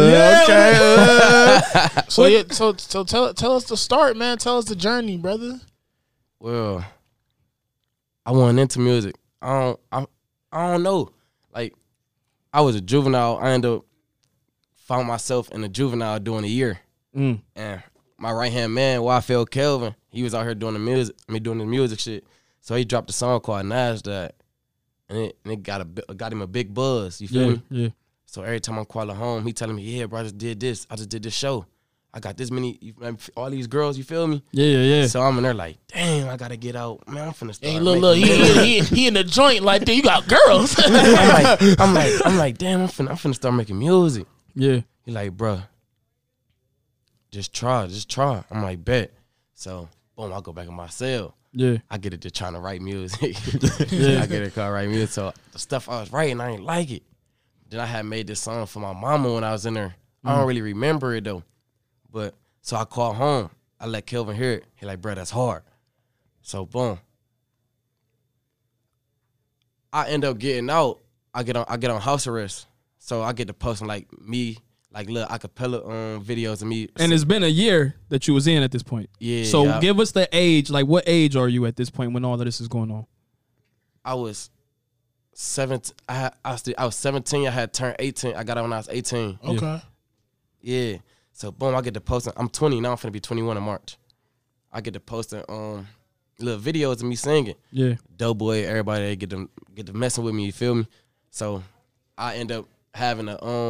okay. So tell us the start, man. Tell us the journey, brother. Well, I went into music. I don't know. Like, I was a juvenile. I ended up found myself in a juvenile doing a year. And my right-hand man, YFL Kelvin, he was out here doing the music shit. So he dropped a song called NASDAQ. And it got him a big buzz. You feel me? Yeah. So every time I'm calling home, he telling me, yeah, bro, I just did this. I just did this show. I got this many, all these girls, you feel me? Yeah. So I'm in there like, damn, I gotta get out. Man, I'm finna start. Hey, look, he in the joint like that. You got girls. I'm like, damn, I'm finna start making music. Yeah. He like, bruh, just try. I'm like, bet. So, boom, I go back in my cell. Yeah. I get it to trying to write music. Yeah. I get it called write music. So the stuff I was writing, I ain't like it. Then I had made this song for my mama when I was in there. I don't really remember it though. But so I called home. I let Kelvin hear it. He like, bruh, that's hard. So boom. I end up getting out. I get on house arrest. So I get to posting like me, like little acapella videos of me. And it's been a year that you was in at this point. Yeah. So give us the age. Like, what age are you at this point when all of this is going on? I was 17. I was 17. I had turned 18. I got out when I was 18. Okay. Yeah. So boom, I get to posting. I'm 20 now. I'm finna be 21 in March. I get to posting little videos of me singing. Yeah. Doughboy, everybody they get to messing with me. You feel me? So I end up having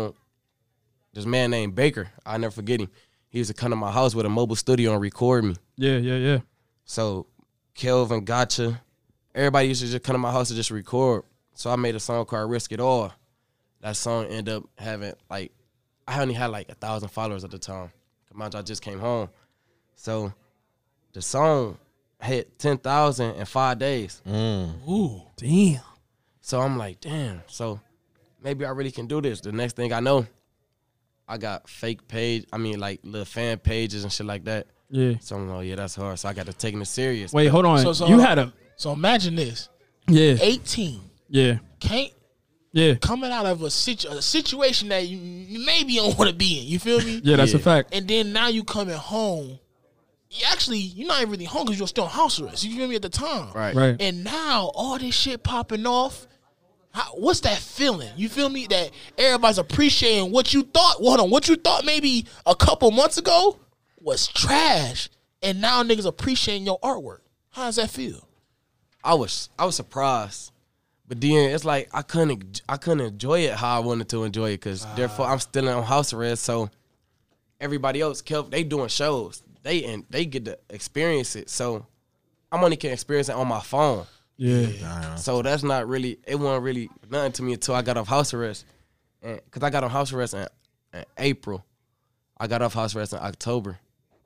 this man named Baker. I never forget him. He used to come to my house with a mobile studio and record me. Yeah. So Kelvin, Gotcha, everybody used to just come to my house to just record. So I made a song called Risk It All. That song ended up having like, I only had like 1,000 followers at the time. Mind you, I just came home. So the song hit 10,000 in 5 days. Ooh, damn. So I'm like, damn. So maybe I really can do this. The next thing I know, I got like little fan pages and shit like that. Yeah. So I'm like, yeah, that's hard. So I got to take it serious. Wait, hold on. So imagine this. Yeah. 18. Yeah. Coming out of a situation that you maybe don't want to be in. You feel me? Yeah, that's a fact. And then now you coming home. You're not even really home because you're still on house arrest. You feel me at the time? Right. And now all this shit popping off. What's that feeling? You feel me? That everybody's appreciating what you thought. Well, hold on. What you thought maybe a couple months ago was trash. And now niggas appreciating your artwork. How does that feel? I was surprised. But then it's like I couldn't enjoy it how I wanted to enjoy it because therefore I'm still on house arrest. So everybody else, they doing shows. They get to experience it. So I'm only can experience it on my phone. Yeah. So that's not really, it wasn't really nothing to me until I got off house arrest. Because I got on house arrest in April. I got off house arrest in October.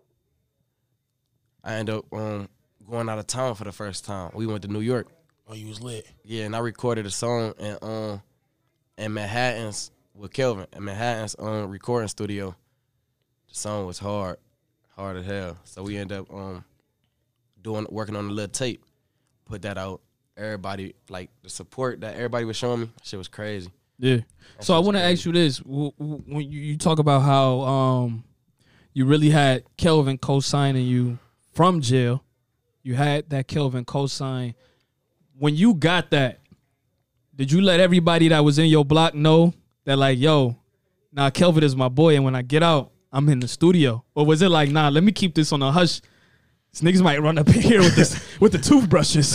I ended up going out of town for the first time. We went to New York. Oh, you was lit. Yeah, and I recorded a song in Manhattan's with Kelvin in Manhattan's recording studio. The song was hard as hell. So we ended up working on a little tape, put that out. Everybody, like the support that everybody was showing me, shit was crazy. Yeah. So I want to ask you this: when you talk about how you really had Kelvin co-signing you from jail, you had that Kelvin co-sign. When you got that, did you let everybody that was in your block know that, like, yo, nah, Kelvin is my boy, and when I get out, I'm in the studio? Or was it like, nah, let me keep this on the hush? These niggas might run up in here with the toothbrushes.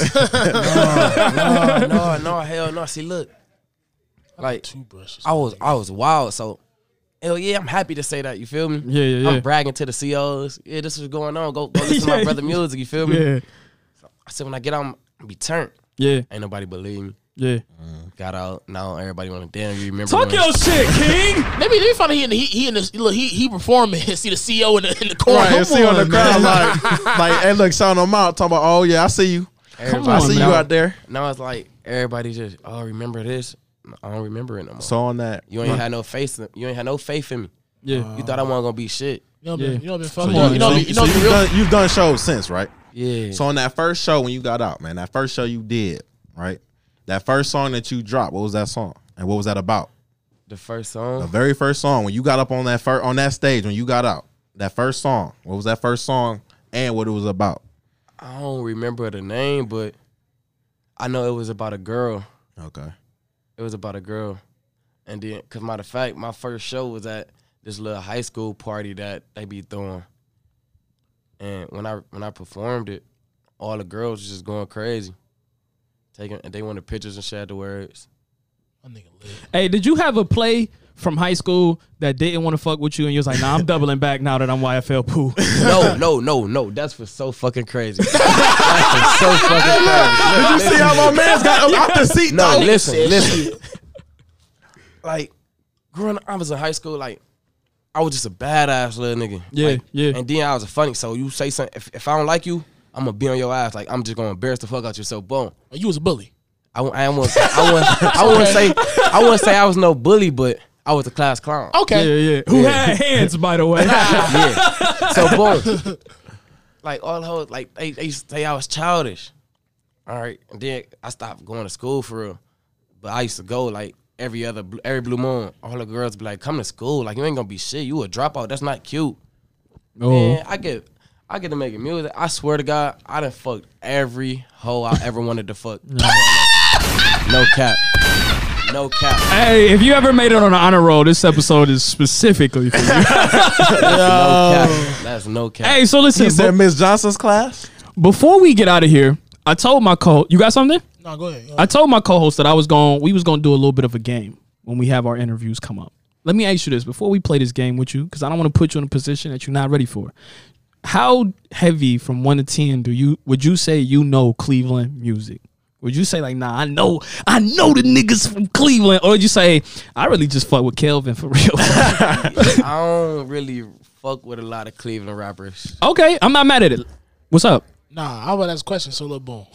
No, hell no. See, look, like toothbrushes. I was wild. So, hell yeah, I'm happy to say that. You feel me? Yeah. I'm bragging to the COs. Yeah, this is going on. Go listen to my brother music. You feel me? Yeah. So I said when I get out, I'm gonna be turned. Yeah. Ain't nobody believe me. Yeah. Got out. Now everybody want to damn you remember. Talk your shit, King. Let me find out he performing. See the CEO in the corner. Right, see on the crowd like, hey, look, sound them out. Talking about, oh yeah, I see you. Everybody, I see you out there. Now it's like everybody just, oh, remember this. I don't remember it no more. So on that, You ain't had no faith. You ain't had no faith in me. Yeah. You thought I wasn't gonna be shit. You know, been so fucking. you've done shows since, right? Yeah. So on that first show when you got out, man, that first show you did, right? That first song that you dropped, what was that song? And what was that about? The first song. The very first song when you got up on that stage when you got out. That first song. What was that first song and what it was about? I don't remember the name, but I know it was about a girl. Okay. It was about a girl. And then, cause matter of fact, my first show was at this little high school party that they be throwing. And when I performed it, all the girls was just going crazy. And they wanted pictures and shit afterwards. Hey, did you have a play from high school that didn't want to fuck with you and you was like, nah, I'm doubling back now that I'm YFL Pooh? No. That's for so fucking crazy. That's for so fucking crazy. Did you see how my man's got out the seat? No, listen. Like, growing up, I was in high school, like, I was just a badass little nigga. Yeah, like, yeah. And then I was a funny, so you say something, if I don't like you, I'm gonna be on your ass. Like, I'm just gonna embarrass the fuck out you, so boom. You was a bully. I wouldn't say I was no bully, but I was a class clown. Okay. Yeah. Who had hands, by the way. Yeah. So boom. Like all the hoes, like they used to say I was childish. All right. And then I stopped going to school for real. But I used to go like every blue moon. All the girls be like, come to school. Like, you ain't gonna be shit. You a dropout. That's not cute. Oh. Man, I get to making music. I swear to God, I done fucked every hoe I ever wanted to fuck. No cap. Hey, if you ever made it on an honor roll, this episode is specifically for you. No cap. That's no cap. Hey, so listen. He said Miss Johnson's class? Before we get out of here, I told my you got something? No, go ahead. I told my co-host that we was gonna do a little bit of a game when we have our interviews come up. Let me ask you this before we play this game with you, because I don't want to put you in a position that you're not ready for. How heavy from 1 to 10 would you say you know Cleveland music? Would you say like, nah, I know the niggas from Cleveland, or would you say I really just fuck with Kelvin for real? I don't really fuck with a lot of Cleveland rappers. Okay, I'm not mad at it. What's up? Nah, I was ask a question. So look, boom.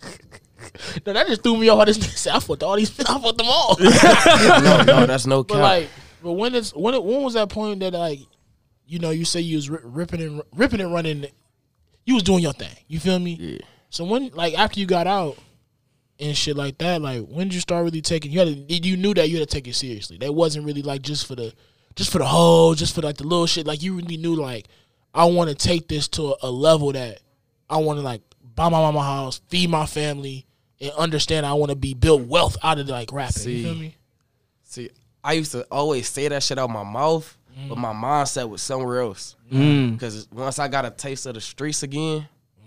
No, that just threw me off. This nigga said, I fucked all these. I fucked them all. No, that's no cap. But when was that point that like, you know, you say you was ripping and running, you was doing your thing. You feel me? Yeah. So when like after you got out and shit like that, like when did you start really taking? You knew that you had to take it seriously. That wasn't really like just for the hoe, just for like the little shit. Like you really knew like I want to take this to a level that I want to like buy my mama house, feed my family, and understand I want to build wealth out of like rapping. You feel me? See, I used to always say that shit out my mouth, but my mindset was somewhere else. Because once I got a taste of the streets again,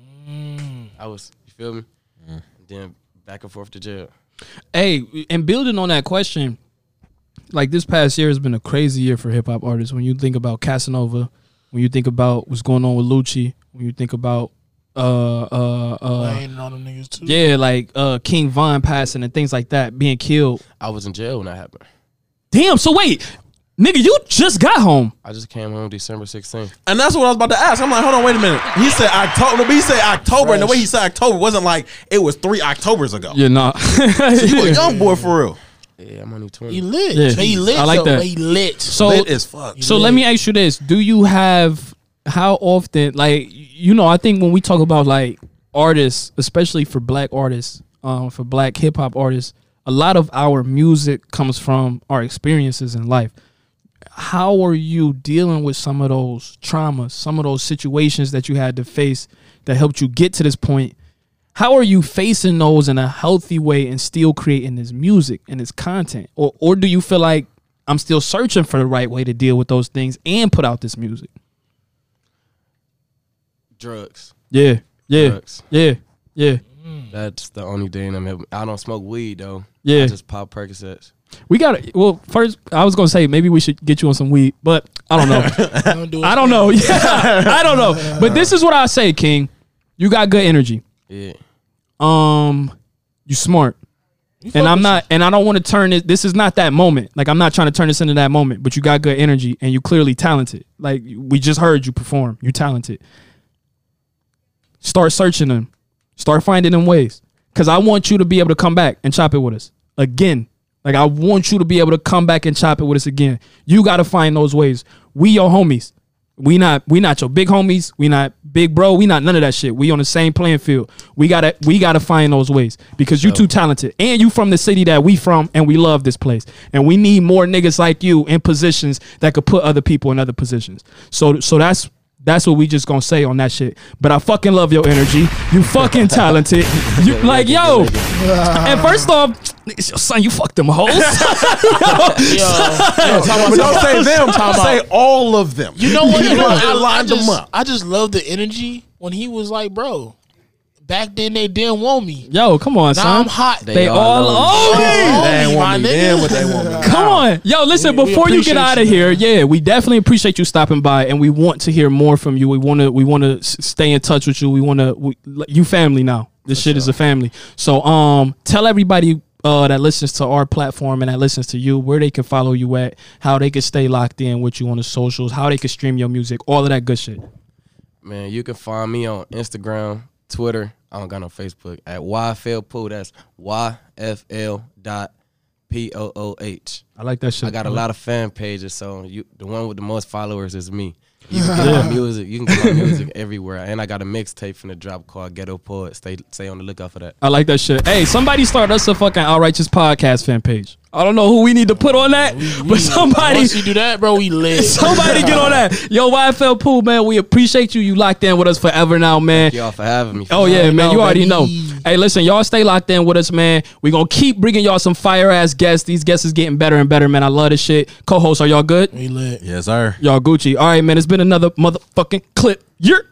I was, you feel me? And then back and forth to jail. Hey, and building on that question, like this past year has been a crazy year for hip hop artists. When you think about Casanova, when you think about what's going on with Lucci, when you think about Wayne and all them niggas too. Yeah, like King Von passing and things like that, being killed. I was in jail when that happened. Damn, so wait, nigga, you just got home. I just came home December 16th. And that's what I was about to ask. I'm like, hold on, wait a minute. He said October. He said October, Fresh. and the way he said October wasn't like it was 3 Octobers ago. Yeah, nah. So you a young boy for real. Yeah, I'm only 20. He lit. Yeah. He lit. I like that. He lit. So Lit as fuck. So let me ask you this: do you have how often, like, you know, I think when we talk about like artists, especially for black artists, for black hip hop artists, a lot of our music comes from our experiences in life. How are you dealing with some of those traumas, some of those situations that you had to face that helped you get to this point? How are you facing those in a healthy way and still creating this music and this content? Or do you feel like I'm still searching for the right way to deal with those things and put out this music? Drugs. Yeah. Drugs. Yeah. That's the only thing I'm helping. I don't smoke weed though. Yeah. I just pop Percocets. We got to, well, first, I was going to say maybe we should get you on some weed, but I don't know. I don't know. Yeah, I don't know. But this is what I say, King. You got good energy. Yeah. You smart. And I'm not, and I don't want to turn it, this is not that moment. Like, I'm not trying to turn this into that moment, but you got good energy and you clearly talented. Like, we just heard you perform. You're talented. Start searching them. Start finding them ways. Because I want you to be able to come back and chop it with us again Like, I want you to be able to come back and chop it with us again. You got to find those ways. We your homies. We not your big homies. We not big bro. We not none of that shit. We on the same playing field. We gotta find those ways because you too talented. And you from the city that we from, and we love this place. And we need more niggas like you in positions that could put other people in other positions. So that's what we just gonna say on that shit. But I fucking love your energy. You fucking talented. You like, yo. And first off, son, you fucked them hoes. But don't say them. Say all of them. You know what? I lined them up. I just love the energy when he was like, bro. Back then they didn't want me. Yo, come on, now son. I'm hot. They all own me. They ain't want me then what they want me. Come on. Yo, listen, before you get out of here, we definitely appreciate you stopping by, and we want to hear more from you. We want to stay in touch with you. You family now. This shit is a family. So tell everybody that listens to our platform and that listens to you where they can follow you at, how they can stay locked in with you on the socials, how they can stream your music, all of that good shit. Man, you can find me on Instagram, Twitter. I don't got no Facebook at YFLPooh. That's YFL.POOH. I like that shit. I got a lot of fan pages, so the one with the most followers is me. You can get my music. You can get my music everywhere, and I got a mixtape from the drop called Ghetto Poet. Stay on the lookout for that. I like that shit. Hey, somebody start us a fucking Outrighteous podcast fan page. I don't know who we need to put on that, but somebody. Once you do that, bro, we lit. Somebody get on that. Yo, YFLPooh, man, we appreciate you. You locked in with us forever now, man. Thank y'all for having me. Oh yeah, man, you already know. Hey, listen, y'all stay locked in with us, man. We gonna keep bringing y'all some fire ass guests. These guests is getting better and better, man. I love this shit. Co-hosts, are y'all good? We lit. Yes, sir. Y'all Gucci. All right, man. It's been another motherfucking clip.